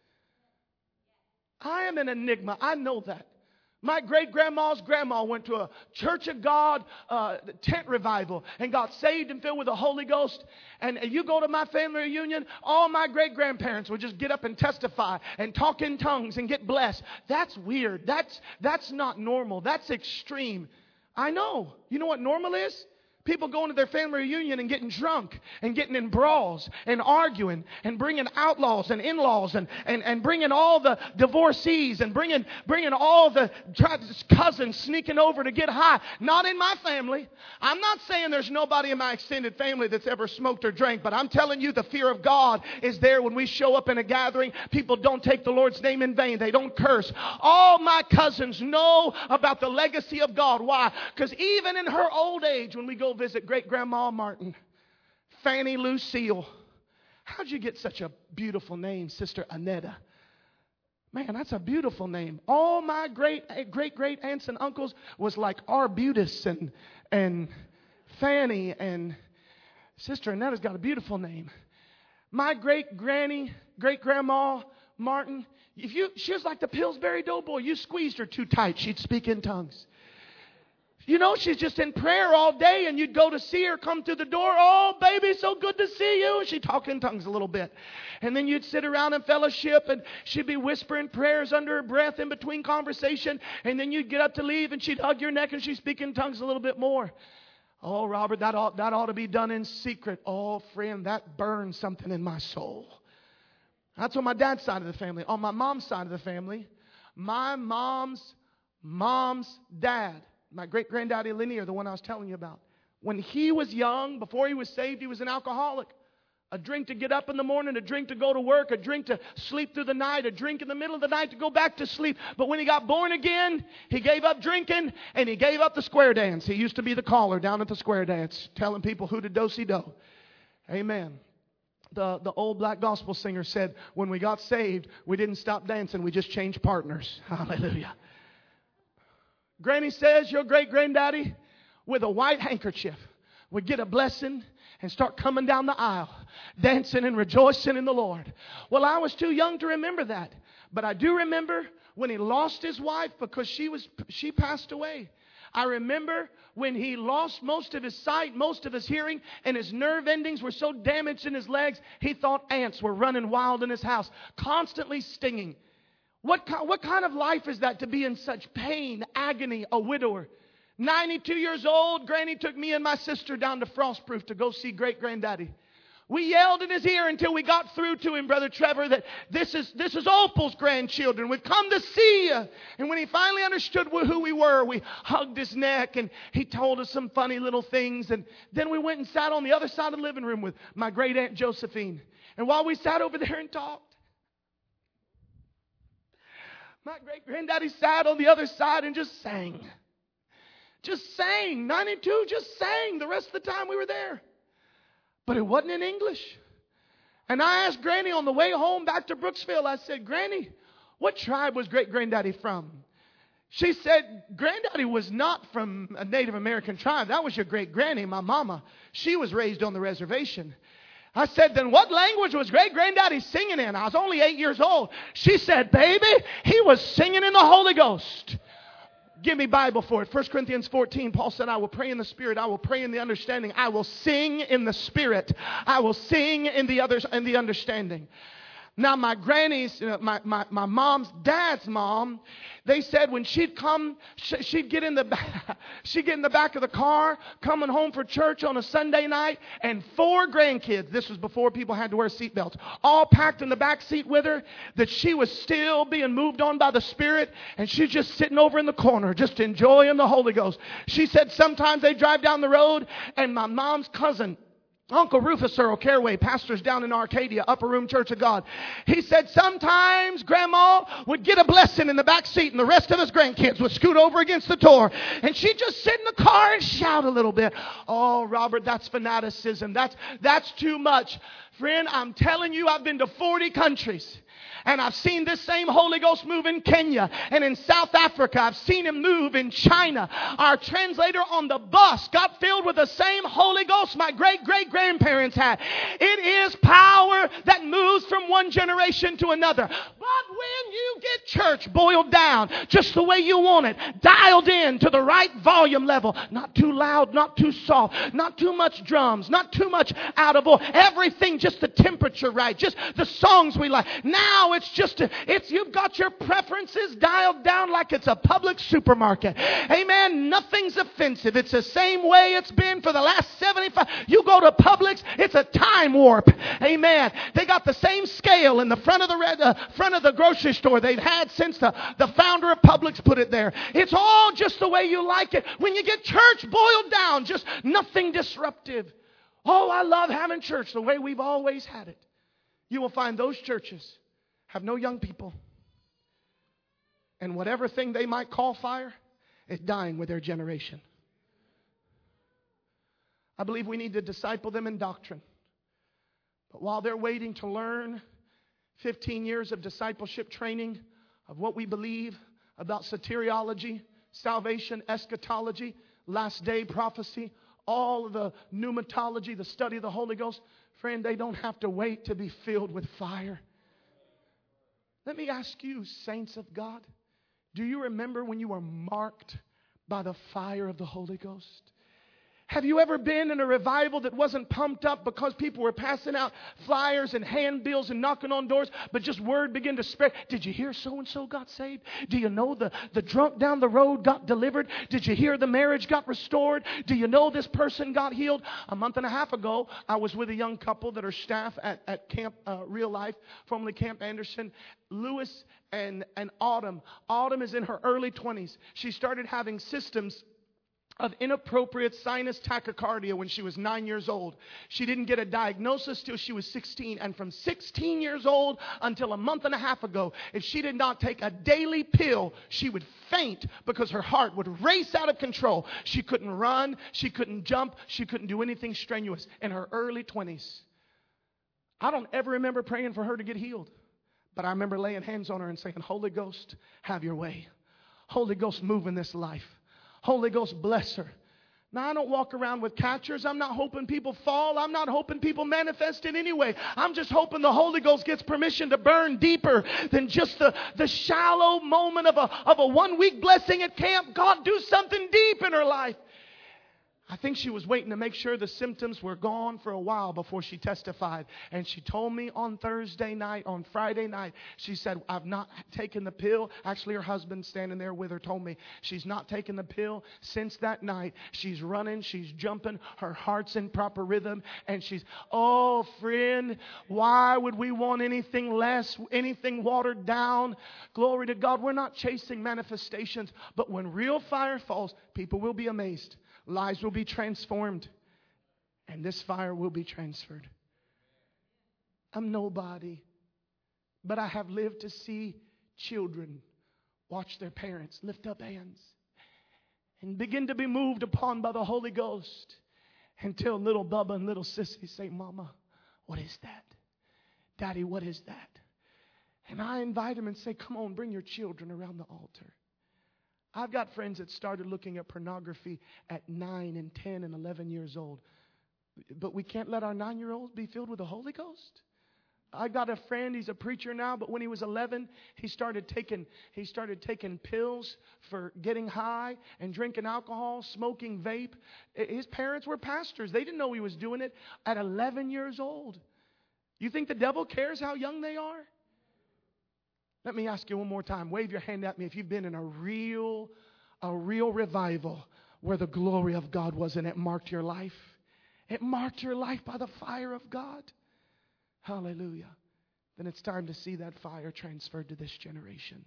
I am an enigma. I know that. My great-grandma's grandma went to a Church of God uh, tent revival and got saved and filled with the Holy Ghost. And you go to my family reunion, all my great-grandparents would just get up and testify and talk in tongues and get blessed. That's weird. That's, that's not normal. That's extreme. I know. You know what normal is? People going to their family reunion and getting drunk and getting in brawls and arguing and bringing outlaws and in-laws and, and, and bringing all the divorcees and bringing, bringing all the cousins sneaking over to get high. Not in my family. I'm not saying there's nobody in my extended family that's ever smoked or drank, but I'm telling you the fear of God is there when we show up in a gathering. People don't take the Lord's name in vain. They don't curse. All my cousins know about the legacy of God. Why? Because even in her old age, when we go visit great-grandma Martin, Fanny Lucille. How'd you get such a beautiful name, Sister Annetta? Man, that's a beautiful name. All my great great great aunts and uncles was like Arbutus and and Fanny, and Sister Annetta's got a beautiful name. My great granny, great grandma Martin, if you she was like the Pillsbury Doughboy. You squeezed her too tight, she'd speak in tongues. You know, she's just in prayer all day, and you'd go to see her come through the door. Oh, baby, so good to see you. She'd talk in tongues a little bit. And then you'd sit around in fellowship, and she'd be whispering prayers under her breath in between conversation. And then you'd get up to leave, and she'd hug your neck, and she'd speak in tongues a little bit more. Oh, Robert, that ought, that ought to be done in secret. Oh, friend, that burns something in my soul. That's on my dad's side of the family. On my mom's side of the family, my mom's mom's dad, my great-granddaddy Linear, the one I was telling you about. When he was young, before he was saved, he was an alcoholic. A drink to get up in the morning, a drink to go to work, a drink to sleep through the night, a drink in the middle of the night to go back to sleep. But when he got born again, he gave up drinking and he gave up the square dance. He used to be the caller down at the square dance, telling people who to do-si-do. Amen. The, the old black gospel singer said, when we got saved, we didn't stop dancing, we just changed partners. Hallelujah. Granny says your great-granddaddy with a white handkerchief would get a blessing and start coming down the aisle, dancing and rejoicing in the Lord. Well, I was too young to remember that. But I do remember when he lost his wife because she was she passed away. I remember when he lost most of his sight, most of his hearing, and his nerve endings were so damaged in his legs, he thought ants were running wild in his house, constantly stinging. What, what kind of life is that to be in such pain, agony, a widower? ninety-two years old, Granny took me and my sister down to Frostproof to go see great-granddaddy. We yelled in his ear until we got through to him, Brother Trevor, that this is, this is Opal's grandchildren. We've come to see you. And when he finally understood who we were, we hugged his neck and he told us some funny little things. And then we went and sat on the other side of the living room with my great-aunt Josephine. And while we sat over there and talked, my great-granddaddy sat on the other side and just sang. Just sang. ninety-two just sang the rest of the time we were there. But it wasn't in English. And I asked Granny on the way home back to Brooksville, I said, Granny, what tribe was great-granddaddy from? She said, Granddaddy was not from a Native American tribe. That was your great-granny, my mama. She was raised on the reservation. I said, then what language was great-granddaddy singing in? I was only eight years old. She said, baby, he was singing in the Holy Ghost. Give me Bible for it. First Corinthians fourteen, Paul said, I will pray in the Spirit. I will pray in the understanding. I will sing in the Spirit. I will sing in the others in the understanding. Now, my granny's, uh, my, my, my mom's dad's mom, they said when she'd come, she'd get in the back, she'd get in the back of the car, coming home for church on a Sunday night, and four grandkids, this was before people had to wear seatbelts, all packed in the back seat with her, that she was still being moved on by the Spirit, and she's just sitting over in the corner, just enjoying the Holy Ghost. She said sometimes they drive down the road, and my mom's cousin, Uncle Rufus Earl Careway, pastors down in Arcadia, Upper Room Church of God. He said sometimes Grandma would get a blessing in the back seat and the rest of his grandkids would scoot over against the door. And she'd just sit in the car and shout a little bit. Oh, Robert, that's fanaticism. That's, that's too much. Friend, I'm telling you, I've been to forty countries. And I've seen this same Holy Ghost move in Kenya and in South Africa. I've seen Him move in China. Our translator on the bus got filled with the same Holy Ghost my great-great-grandparents had. It is power that moves from one generation to another. But when you get church boiled down just the way you want it, dialed in to the right volume level, not too loud, not too soft, not too much drums, not too much out of order, everything just the temperature right, just the songs we like. Now it's just, a, it's you've got your preferences dialed down like it's a public supermarket. Amen. Nothing's offensive. It's the same way it's been for the last seventy-five. You go to Publix, it's a time warp. Amen. They got the same scale in the front of the red, uh, front of the grocery store they've had since the, the founder of Publix put it there. It's all just the way you like it. When you get church boiled down, just nothing disruptive. Oh, I love having church the way we've always had it. You will find those churches have no young people. And whatever thing they might call fire is dying with their generation. I believe we need to disciple them in doctrine. But while they're waiting to learn fifteen years of discipleship training of what we believe about soteriology, salvation, eschatology, last day prophecy, all of the pneumatology, the study of the Holy Ghost, friend, they don't have to wait to be filled with fire. Let me ask you, saints of God, do you remember when you were marked by the fire of the Holy Ghost? Have you ever been in a revival that wasn't pumped up because people were passing out flyers and handbills and knocking on doors, but just word began to spread? Did you hear so-and-so got saved? Do you know the, the drunk down the road got delivered? Did you hear the marriage got restored? Do you know this person got healed? A month and a half ago, I was with a young couple that are staff at, at Camp uh, Real Life, formerly Camp Anderson. Lewis and, and Autumn. Autumn is in her early twenties. She started having systems of inappropriate sinus tachycardia when she was nine years old. She didn't get a diagnosis till she was sixteen. And from sixteen years old until a month and a half ago, if she did not take a daily pill, she would faint because her heart would race out of control. She couldn't run. She couldn't jump. She couldn't do anything strenuous in her early twenties. I don't ever remember praying for her to get healed. But I remember laying hands on her and saying, Holy Ghost, have your way. Holy Ghost, move in this life. Holy Ghost, bless her. Now, I don't walk around with catchers. I'm not hoping people fall. I'm not hoping people manifest in any way. I'm just hoping the Holy Ghost gets permission to burn deeper than just the, the shallow moment of a, of a one-week blessing at camp. God, do something deep in her life. I think she was waiting to make sure the symptoms were gone for a while before she testified. And she told me on Thursday night, on Friday night, she said, I've not taken the pill. Actually, her husband standing there with her told me she's not taken the pill since that night. She's running, she's jumping, her heart's in proper rhythm. And she's, oh, friend, why would we want anything less, anything watered down? Glory to God. We're not chasing manifestations. But when real fire falls, people will be amazed. Lives will be transformed. And this fire will be transferred. I'm nobody. But I have lived to see children watch their parents lift up hands and begin to be moved upon by the Holy Ghost until little Bubba and little Sissy say, Mama, what is that? Daddy, what is that? And I invite them and say, come on, bring your children around the altar. I've got friends that started looking at pornography at nine and ten and eleven years old. But we can't let our nine-year-olds be filled with the Holy Ghost. I got a friend, he's a preacher now, but when he was eleven, he started taking he started taking pills for getting high and drinking alcohol, smoking vape. His parents were pastors. They didn't know he was doing it at eleven years old. You think the devil cares how young they are? Let me ask you one more time. Wave your hand at me if you've been in a real, a real revival where the glory of God was and it marked your life. It marked your life by the fire of God. Hallelujah. Then it's time to see that fire transferred to this generation.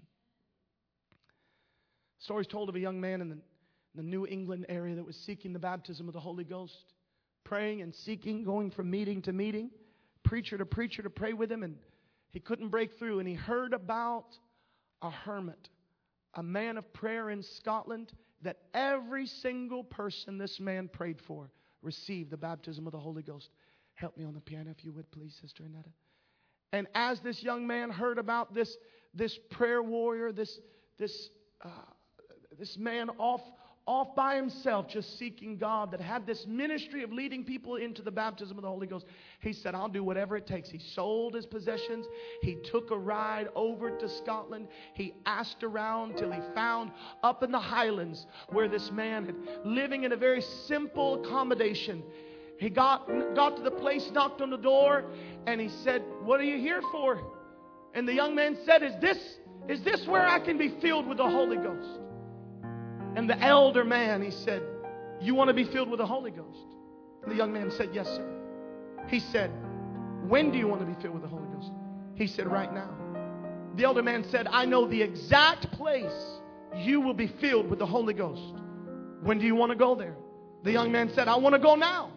Stories told of a young man in the, in the New England area that was seeking the baptism of the Holy Ghost, praying and seeking, going from meeting to meeting, preacher to preacher to pray with him, and he couldn't break through. And he heard about a hermit, a man of prayer in Scotland, that every single person this man prayed for received the baptism of the Holy Ghost. Help me on the piano if you would, please, Sister Annetta. And as this young man heard about this, this prayer warrior, this, this, uh, this man off, off by himself, just seeking God, that had this ministry of leading people into the baptism of the Holy Ghost, he said, I'll do whatever it takes. He sold his possessions. He took a ride over to Scotland. He asked around till he found up in the Highlands where this man had living in a very simple accommodation. He got, got to the place, knocked on the door, and he said, what are you here for? And the young man said, is this, is this where I can be filled with the Holy Ghost? And the elder man, he said, you want to be filled with the Holy Ghost? And the young man said, yes, sir. He said, when do you want to be filled with the Holy Ghost? He said, right now. The elder man said, I know the exact place you will be filled with the Holy Ghost. When do you want to go there? The young man said, I want to go now.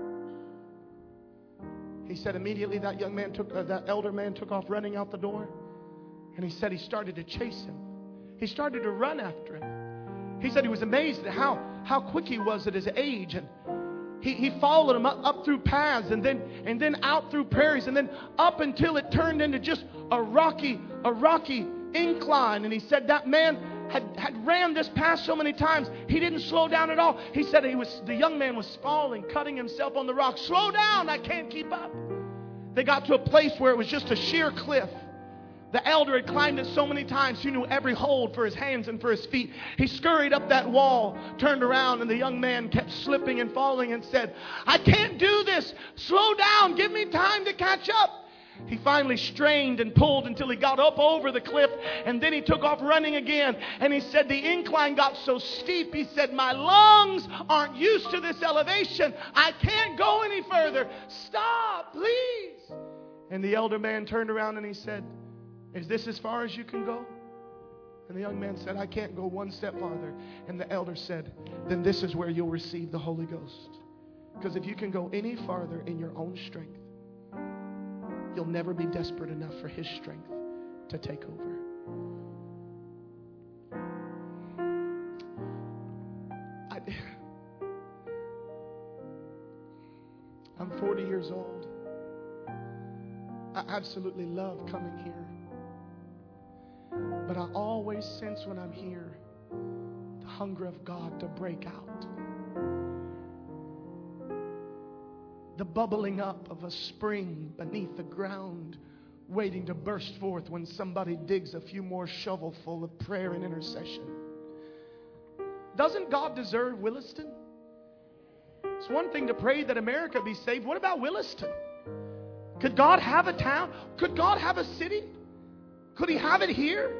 He said immediately that young man took, uh, that elder man took off running out the door. And he said he started to chase him. He started to run after him. He said he was amazed at how, how quick he was at his age. And he, he followed him up, up through paths and then, and then out through prairies and then up until it turned into just a rocky, a rocky incline. And he said that man had, had ran this path so many times, he didn't slow down at all. He said he was, the young man was falling, cutting himself on the rock. Slow down, I can't keep up. They got to a place where it was just a sheer cliff. The elder had climbed it so many times, he knew every hold for his hands and for his feet. He scurried up that wall, turned around, and the young man kept slipping and falling and said, I can't do this. Slow down. Give me time to catch up. He finally strained and pulled until he got up over the cliff, and then he took off running again. And he said the incline got so steep, he said, my lungs aren't used to this elevation. I can't go any further. Stop, please. And the elder man turned around and he said, is this as far as you can go? And the young man said, I can't go one step farther. And the elder said, then this is where you'll receive the Holy Ghost. Because if you can go any farther in your own strength, you'll never be desperate enough for His strength to take over. I, I'm forty years old. I absolutely love coming here. But I always sense when I'm here the hunger of God to break out. The bubbling up of a spring beneath the ground, waiting to burst forth when somebody digs a few more shovelful of prayer and intercession. Doesn't God deserve Williston? It's one thing to pray that America be saved. What about Williston? Could God have a town? Could God have a city? Could He have it here?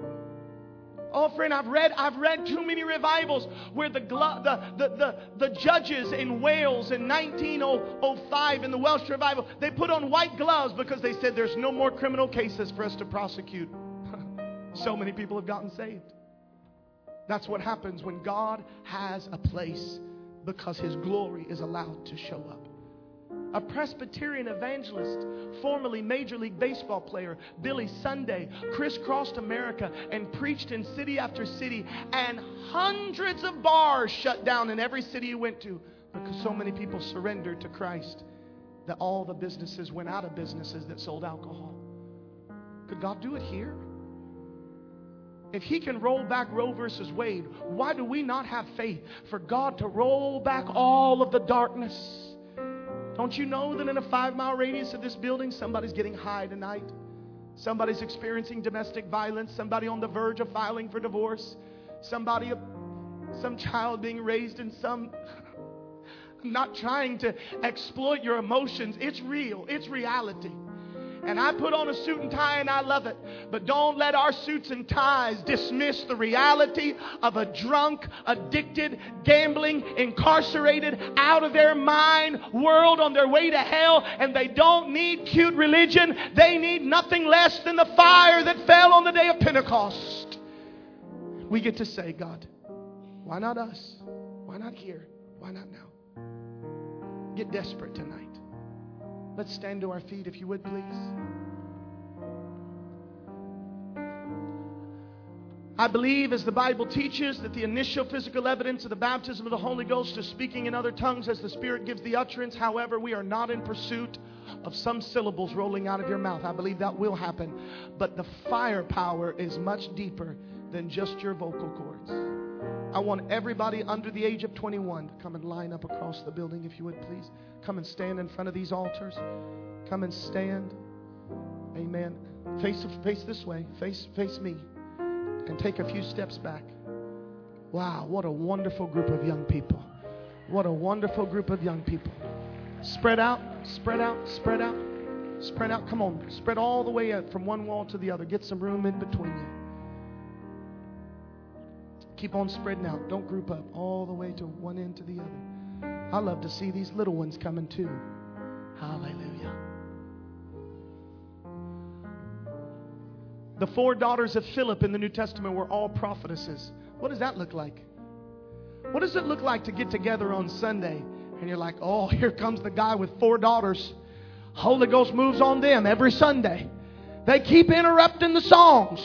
Oh, friend, I've read I've read too many revivals where the the, the, the, the judges in Wales in nineteen oh five in the Welsh revival, they put on white gloves because they said there's no more criminal cases for us to prosecute. So many people have gotten saved. That's what happens when God has a place because His glory is allowed to show up. A Presbyterian evangelist, formerly Major League Baseball player, Billy Sunday, crisscrossed America and preached in city after city, and hundreds of bars shut down in every city he went to because so many people surrendered to Christ that all the businesses went out of businesses that sold alcohol. Could God do it here? If He can roll back Roe versus Wade, why do we not have faith for God to roll back all of the darkness? Don't you know that in a five-mile radius of this building, somebody's getting high tonight? Somebody's experiencing domestic violence. Somebody on the verge of filing for divorce. Somebody, some child being raised in some... I'm not trying to exploit your emotions. It's real. It's reality. And I put on a suit and tie and I love it. But don't let our suits and ties dismiss the reality of a drunk, addicted, gambling, incarcerated, out of their mind world on their way to hell. And they don't need cute religion. They need nothing less than the fire that fell on the day of Pentecost. We get to say, God, why not us? Why not here? Why not now? Get desperate tonight. Let's stand to our feet, if you would, please. I believe, as the Bible teaches, that the initial physical evidence of the baptism of the Holy Ghost is speaking in other tongues as the Spirit gives the utterance. However, we are not in pursuit of some syllables rolling out of your mouth. I believe that will happen. But the firepower is much deeper than just your vocal cords. I want everybody under the age of twenty-one to come and line up across the building, if you would please. Come and stand in front of these altars. Come and stand. Amen. Face, face this way. Face, face me. And take a few steps back. Wow, what a wonderful group of young people. What a wonderful group of young people. Spread out, spread out, spread out, spread out. Come on, spread all the way out from one wall to the other. Get some room in between you. Keep on spreading out. Don't group up all the way to one end to the other. I love to see these little ones coming too. Hallelujah. The four daughters of Philip in the New Testament were all prophetesses. What does that look like? What does it look like to get together on Sunday and you're like, oh, here comes the guy with four daughters. Holy Ghost moves on them every Sunday. They keep interrupting the songs.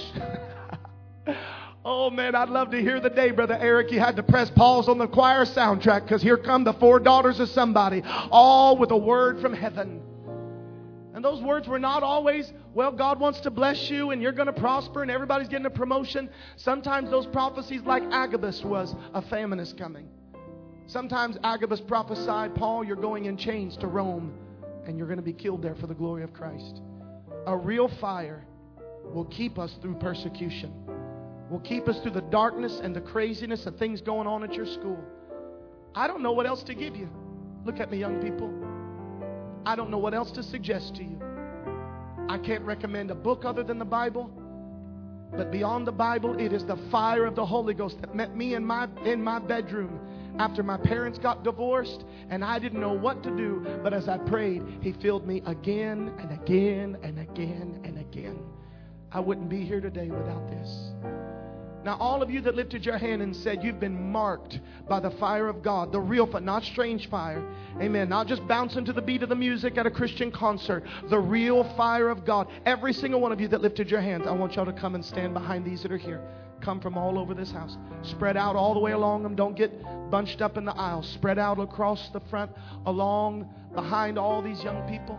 Oh, man, I'd love to hear the day, Brother Eric, you had to press pause on the choir soundtrack because here come the four daughters of somebody, all with a word from heaven. And those words were not always, well, God wants to bless you and you're going to prosper and everybody's getting a promotion. Sometimes those prophecies, like Agabus was, a famine is coming. Sometimes Agabus prophesied, Paul, you're going in chains to Rome and you're going to be killed there for the glory of Christ. A real fire will keep us through persecution. Will keep us through the darkness and the craziness of things going on at your school. I don't know what else to give you. Look at me, young people. I don't know what else to suggest to you. I can't recommend a book other than the Bible. But beyond the Bible, it is the fire of the Holy Ghost that met me in my, in my bedroom after my parents got divorced and I didn't know what to do. But as I prayed, He filled me again and again and again and again. I wouldn't be here today without this. Now, all of you that lifted your hand and said you've been marked by the fire of God, the real fire, not strange fire. Amen. Not just bouncing to the beat of the music at a Christian concert. The real fire of God. Every single one of you that lifted your hands, I want y'all to come and stand behind these that are here. Come from all over this house. Spread out all the way along them. Don't get bunched up in the aisles. Spread out across the front, along, behind all these young people.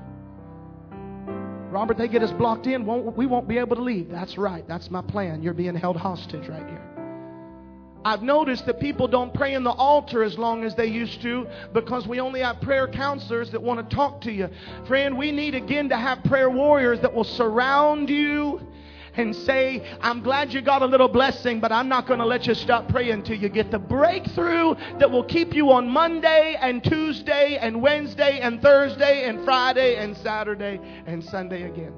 Robert, they get us blocked in. Won't, we won't be able to leave. That's right. That's my plan. You're being held hostage right here. I've noticed that people don't pray in the altar as long as they used to because we only have prayer counselors that want to talk to you. Friend, we need again to have prayer warriors that will surround you and say, I'm glad you got a little blessing, but I'm not going to let you stop praying until you get the breakthrough that will keep you on Monday and Tuesday and Wednesday and Thursday and Friday and Saturday and Sunday again.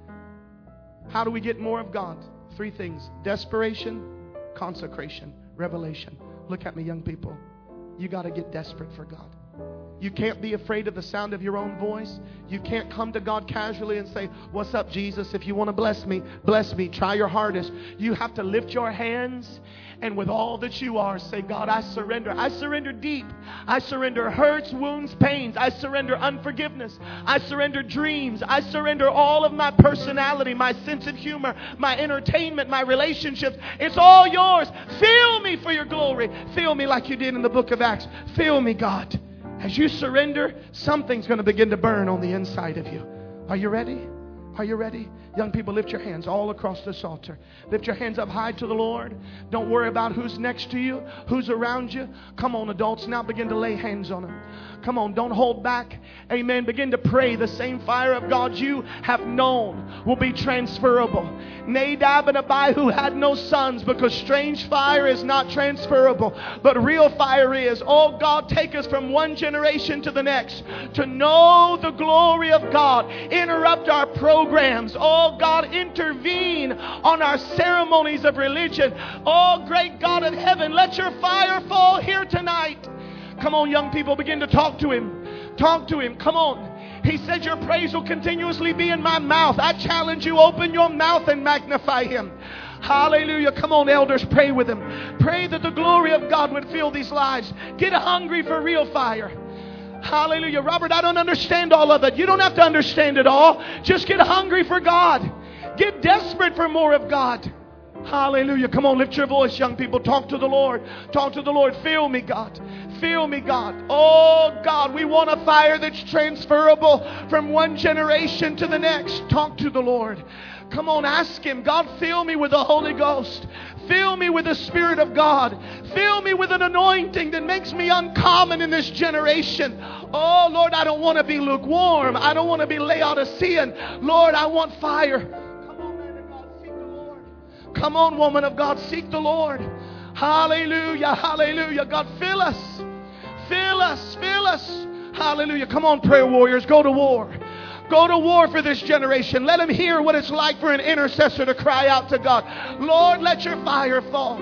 How do we get more of God? Three things: desperation, consecration, revelation. Look at me, young people. You got to get desperate for God. You can't be afraid of the sound of your own voice. You can't come to God casually and say, what's up, Jesus? If you want to bless me, bless me. Try your hardest. You have to lift your hands and with all that you are, say, God, I surrender. I surrender deep. I surrender hurts, wounds, pains. I surrender unforgiveness. I surrender dreams. I surrender all of my personality, my sense of humor, my entertainment, my relationships. It's all yours. Fill me for your glory. Fill me like you did in the book of Acts. Fill me, God. As you surrender, something's going to begin to burn on the inside of you. Are you ready? Are you ready? Young people, lift your hands all across this altar. Lift your hands up high to the Lord. Don't worry about who's next to you, who's around you. Come on, adults, now begin to lay hands on them. Come on, don't hold back. Amen. Begin to pray. The same fire of God you have known will be transferable. Nadab and Abihu had no sons because strange fire is not transferable, but real fire is. Oh God, take us from one generation to the next to know the glory of God. Interrupt our programs. Oh God, intervene on our ceremonies of religion. Oh great God of heaven, let your fire fall here tonight. Come on, young people, begin to talk to Him. Talk to Him. Come on. He said your praise will continuously be in my mouth. I challenge you, open your mouth and magnify Him. Hallelujah. Come on, elders, pray with Him. Pray that the glory of God would fill these lives. Get hungry for real fire. Hallelujah. Robert, I don't understand all of it. You don't have to understand it all. Just get hungry for God. Get desperate for more of God. Hallelujah. Come on, lift your voice, young people. Talk to the Lord. Talk to the Lord. Fill me, God. Fill me, God. Oh, God, we want a fire that's transferable from one generation to the next. Talk to the Lord. Come on, ask Him. God, fill me with the Holy Ghost. Fill me with the Spirit of God. Fill me with an anointing that makes me uncommon in this generation. Oh, Lord, I don't want to be lukewarm. I don't want to be Laodicean. Lord, I want fire. Come on, man of God, seek the Lord. Come on, woman of God, seek the Lord. Hallelujah, hallelujah. God, fill us. Fill us, fill us. Hallelujah. Come on, prayer warriors, go to war. Go to war for this generation. Let them hear what it's like for an intercessor to cry out to God. Lord, let your fire fall.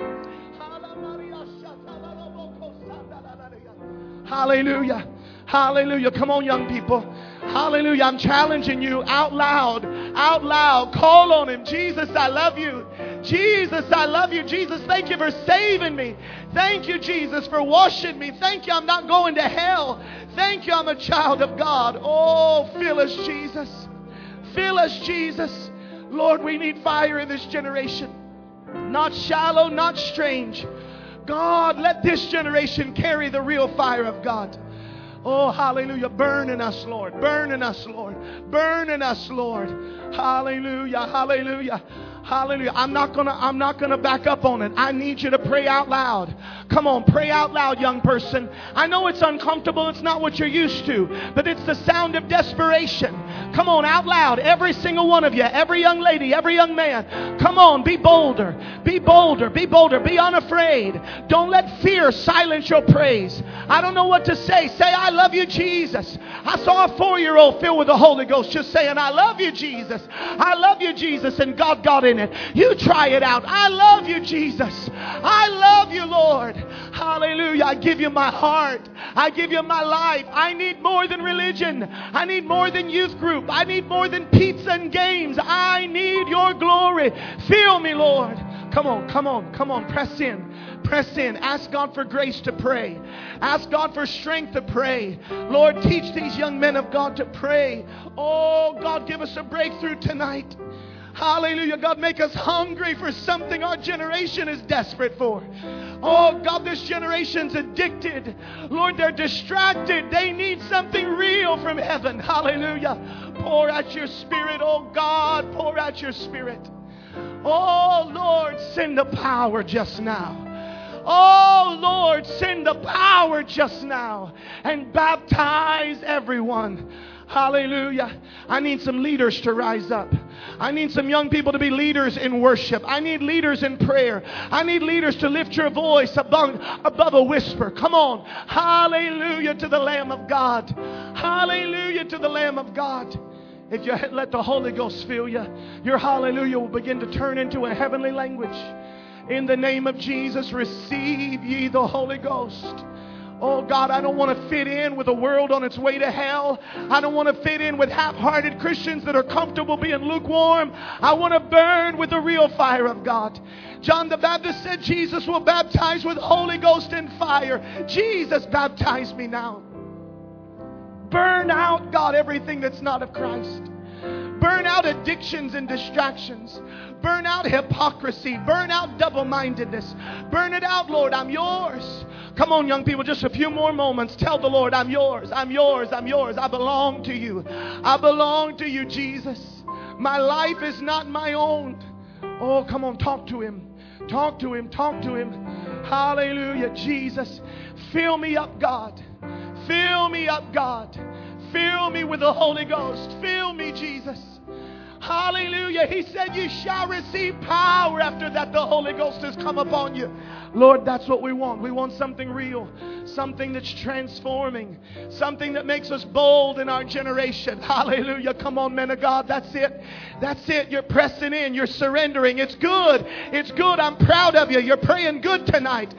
Hallelujah. Hallelujah. Come on, young people. Hallelujah. I'm challenging you out loud. Out loud. Call on Him. Jesus, I love you. Jesus, I love you. Jesus, thank you for saving me. Thank you, Jesus, for washing me. Thank you, I'm not going to hell. Thank you, I'm a child of God. Oh, fill us, Jesus. Fill us, Jesus. Lord, we need fire in this generation. Not shallow, not strange. God, let this generation carry the real fire of God. Oh, hallelujah. Burn in us, Lord. Burn in us, Lord. Burn in us, Lord. Hallelujah. Hallelujah. Hallelujah. I'm not gonna, I'm not gonna back up on it. I need you to pray out loud. Come on, pray out loud, young person. I know it's uncomfortable. It's not what you're used to, but it's the sound of desperation. Come on, out loud. Every single one of you, every young lady, every young man. Come on, be bolder. Be bolder. Be bolder. Be unafraid. Don't let fear silence your praise. I don't know what to say. Say, I love you, Jesus. I saw a four-year-old filled with the Holy Ghost just saying, I love you, Jesus. I love you, Jesus. And God got in it. You try it out. I love you, Jesus. I love you, Lord. Hallelujah. I give you my heart. I give you my life. I need more than religion. I need more than youth group. I need more than pizza and games. I need your glory. Fill me, Lord. Come on, come on, come on. Press in. Press in. Ask God for grace to pray. Ask God for strength to pray. Lord, teach these young men of God to pray. Oh, God, give us a breakthrough tonight. Hallelujah. God, make us hungry for something our generation is desperate for. Oh, God, this generation's addicted. Lord, they're distracted. They need something real from heaven. Hallelujah. Pour out your Spirit, oh God. Pour out your Spirit. Oh, Lord, send the power just now. Oh, Lord, send the power just now and baptize everyone. Hallelujah. I need some leaders to rise up. I need some young people to be leaders in worship. I need leaders in prayer. I need leaders to lift your voice above, above a whisper. Come on. Hallelujah to the Lamb of God. Hallelujah to the Lamb of God. If you let the Holy Ghost fill you, your hallelujah will begin to turn into a heavenly language. In the name of Jesus, receive ye the Holy Ghost. Oh God, I don't want to fit in with a world on its way to hell. I don't want to fit in with half-hearted Christians that are comfortable being lukewarm. I want to burn with the real fire of God. John the Baptist said Jesus will baptize with Holy Ghost and fire. Jesus, baptize me now. Burn out, God, everything that's not of Christ. Burn out addictions and distractions. Burn out hypocrisy. Burn out double-mindedness. Burn it out, Lord. I'm yours. Come on, young people, just a few more moments. Tell the Lord, I'm yours. I'm yours. I'm yours. I belong to you. I belong to you, Jesus. My life is not my own. Oh, come on, talk to Him. Talk to Him. Talk to Him. Hallelujah, Jesus. Fill me up, God. Fill me up, God. Fill me with the Holy Ghost. Fill me, Jesus. Hallelujah. He said, you shall receive power after that the Holy Ghost has come upon you. Lord, that's what we want. We want something real. Something that's transforming. Something that makes us bold in our generation. Hallelujah. Come on, men of God. That's it. That's it. You're pressing in. You're surrendering. It's good. It's good. I'm proud of you. You're praying good tonight.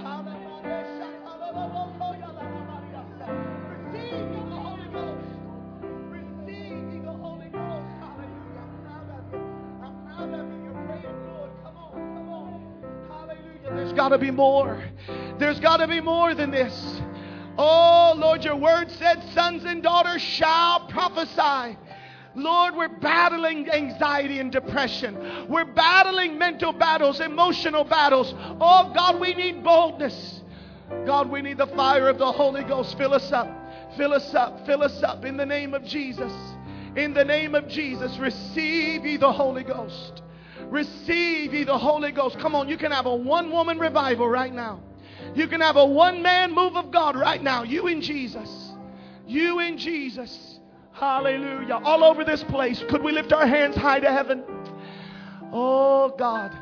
There's got to be more. There's got to be more than this. Oh, Lord, your word said sons and daughters shall prophesy. Lord, we're battling anxiety and depression. We're battling mental battles, emotional battles. Oh, God, we need boldness. God, we need the fire of the Holy Ghost. Fill us up. Fill us up. Fill us up in the name of Jesus. In the name of Jesus, receive ye the Holy Ghost. Receive ye the Holy Ghost. Come on, you can have a one-woman revival right now. You can have a one-man move of God right now. You in Jesus. You in Jesus. Hallelujah. All over this place, could we lift our hands high to heaven? Oh, God.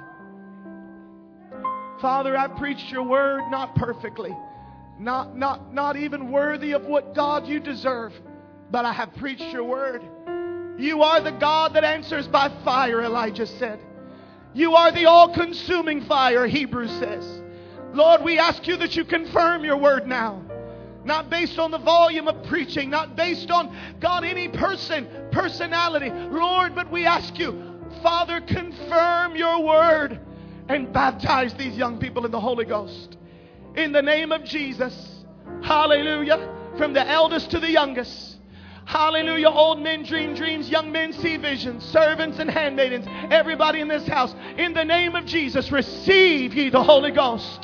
Father, I preached your word not perfectly. Not, not, not even worthy of what, God, you deserve. But I have preached your word. You are the God that answers by fire, Elijah said. You are the all-consuming fire, Hebrews says. Lord, we ask you that you confirm your word now. Not based on the volume of preaching, not based on, God, any person, personality. Lord, but we ask you, Father, confirm your word and baptize these young people in the Holy Ghost. In the name of Jesus. Hallelujah. From the eldest to the youngest. Hallelujah. Old men dream dreams, young men see visions, servants and handmaidens, everybody in this house. In the name of Jesus, receive ye the Holy Ghost.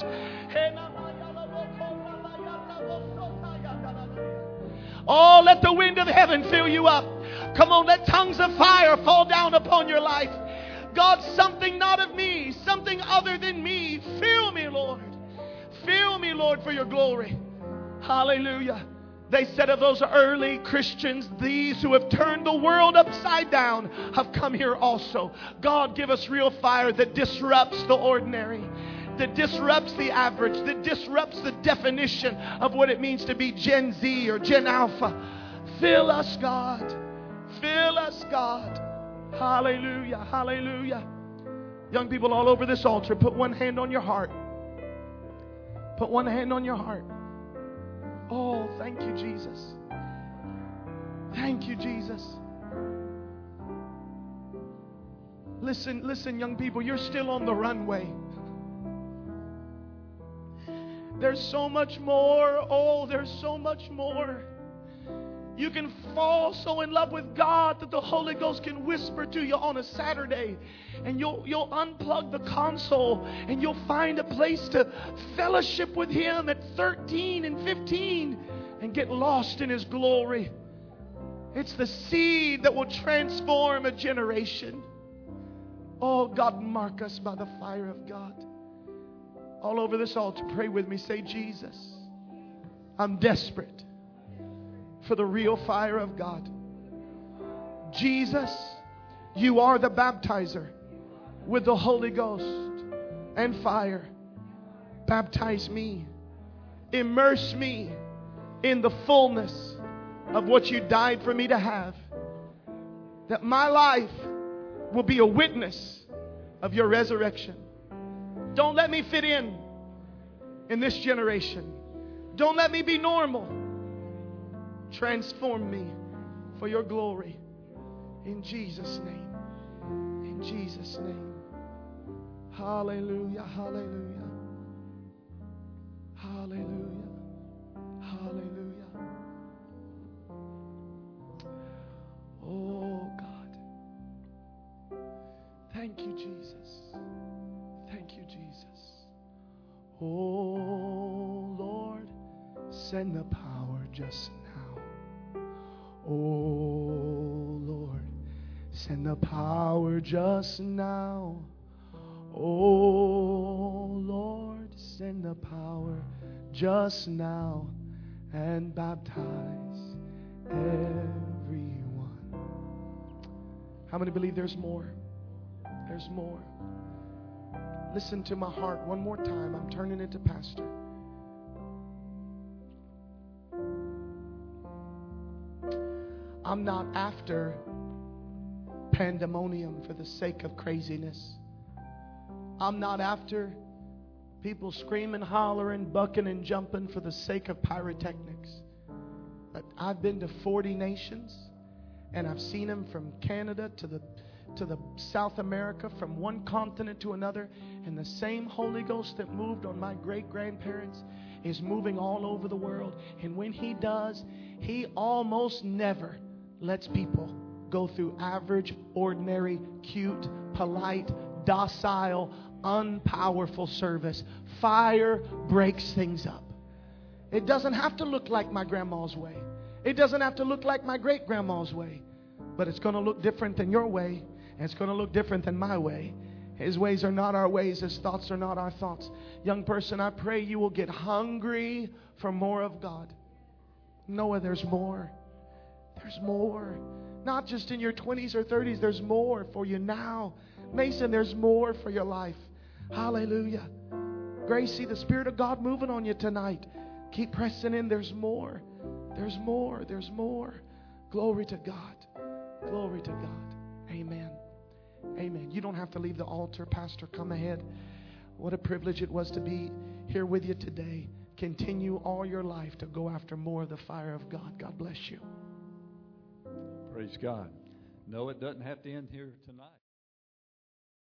Oh, let the wind of heaven fill you up. Come on, let tongues of fire fall down upon your life. God, something not of me, something other than me. Fill me, Lord. Fill me, Lord, for your glory. Hallelujah. They said of those early Christians, these who have turned the world upside down have come here also. God, give us real fire that disrupts the ordinary, that disrupts the average, that disrupts the definition of what it means to be Gen Z or Gen Alpha. Fill us, God. Fill us, God. Hallelujah. Hallelujah. Young people all over this altar, put one hand on your heart. Put one hand on your heart. Oh, thank you, Jesus. Thank you, Jesus. Listen, listen, young people, you're still on the runway. There's so much more. Oh, there's so much more. You can fall so in love with God that the Holy Ghost can whisper to you on a Saturday, and you'll you'll unplug the console and you'll find a place to fellowship with Him at thirteen and fifteen and get lost in His glory. It's the seed that will transform a generation. Oh, God, mark us by the fire of God. All over this altar, pray with me. Say, Jesus, I'm desperate for the real fire of God. Jesus, you are the baptizer with the Holy Ghost and fire. Baptize me. Immerse me in the fullness of what you died for me to have. That my life will be a witness of your resurrection. Don't let me fit in in this generation. Don't let me be normal. Transform me for your glory. In Jesus' name. In Jesus' name. Hallelujah. Hallelujah. Hallelujah. Hallelujah. Oh, God. Thank you, Jesus. Thank you, Jesus. Oh, Lord, send the power just now. Oh, Lord, send the power just now. Oh, Lord, send the power just now and baptize everyone. How many believe there's more? There's more. Listen to my heart one more time. I'm turning it to Pastor. I'm not after pandemonium for the sake of craziness. I'm not after people screaming, hollering, bucking, and jumping for the sake of pyrotechnics. But I've been to forty nations, and I've seen them from Canada to the to the South America, from one continent to another, and the same Holy Ghost that moved on my great-grandparents is moving all over the world. And when He does, He almost never lets people go through average, ordinary, cute, polite, docile, unpowerful service. Fire breaks things up. It doesn't have to look like my grandma's way. It doesn't have to look like my great-grandma's way. But it's going to look different than your way. And it's going to look different than my way. His ways are not our ways. His thoughts are not our thoughts. Young person, I pray you will get hungry for more of God. Noah, there's more. There's more. Not just in your twenties or thirties. There's more for you now. Mason, there's more for your life. Hallelujah. Gracie, the Spirit of God moving on you tonight. Keep pressing in. There's more. There's more. There's more. Glory to God. Glory to God. Amen. Amen. You don't have to leave the altar. Pastor, come ahead. What a privilege it was to be here with you today. Continue all your life to go after more of the fire of God. God bless you. Praise God. No, it doesn't have to end here tonight.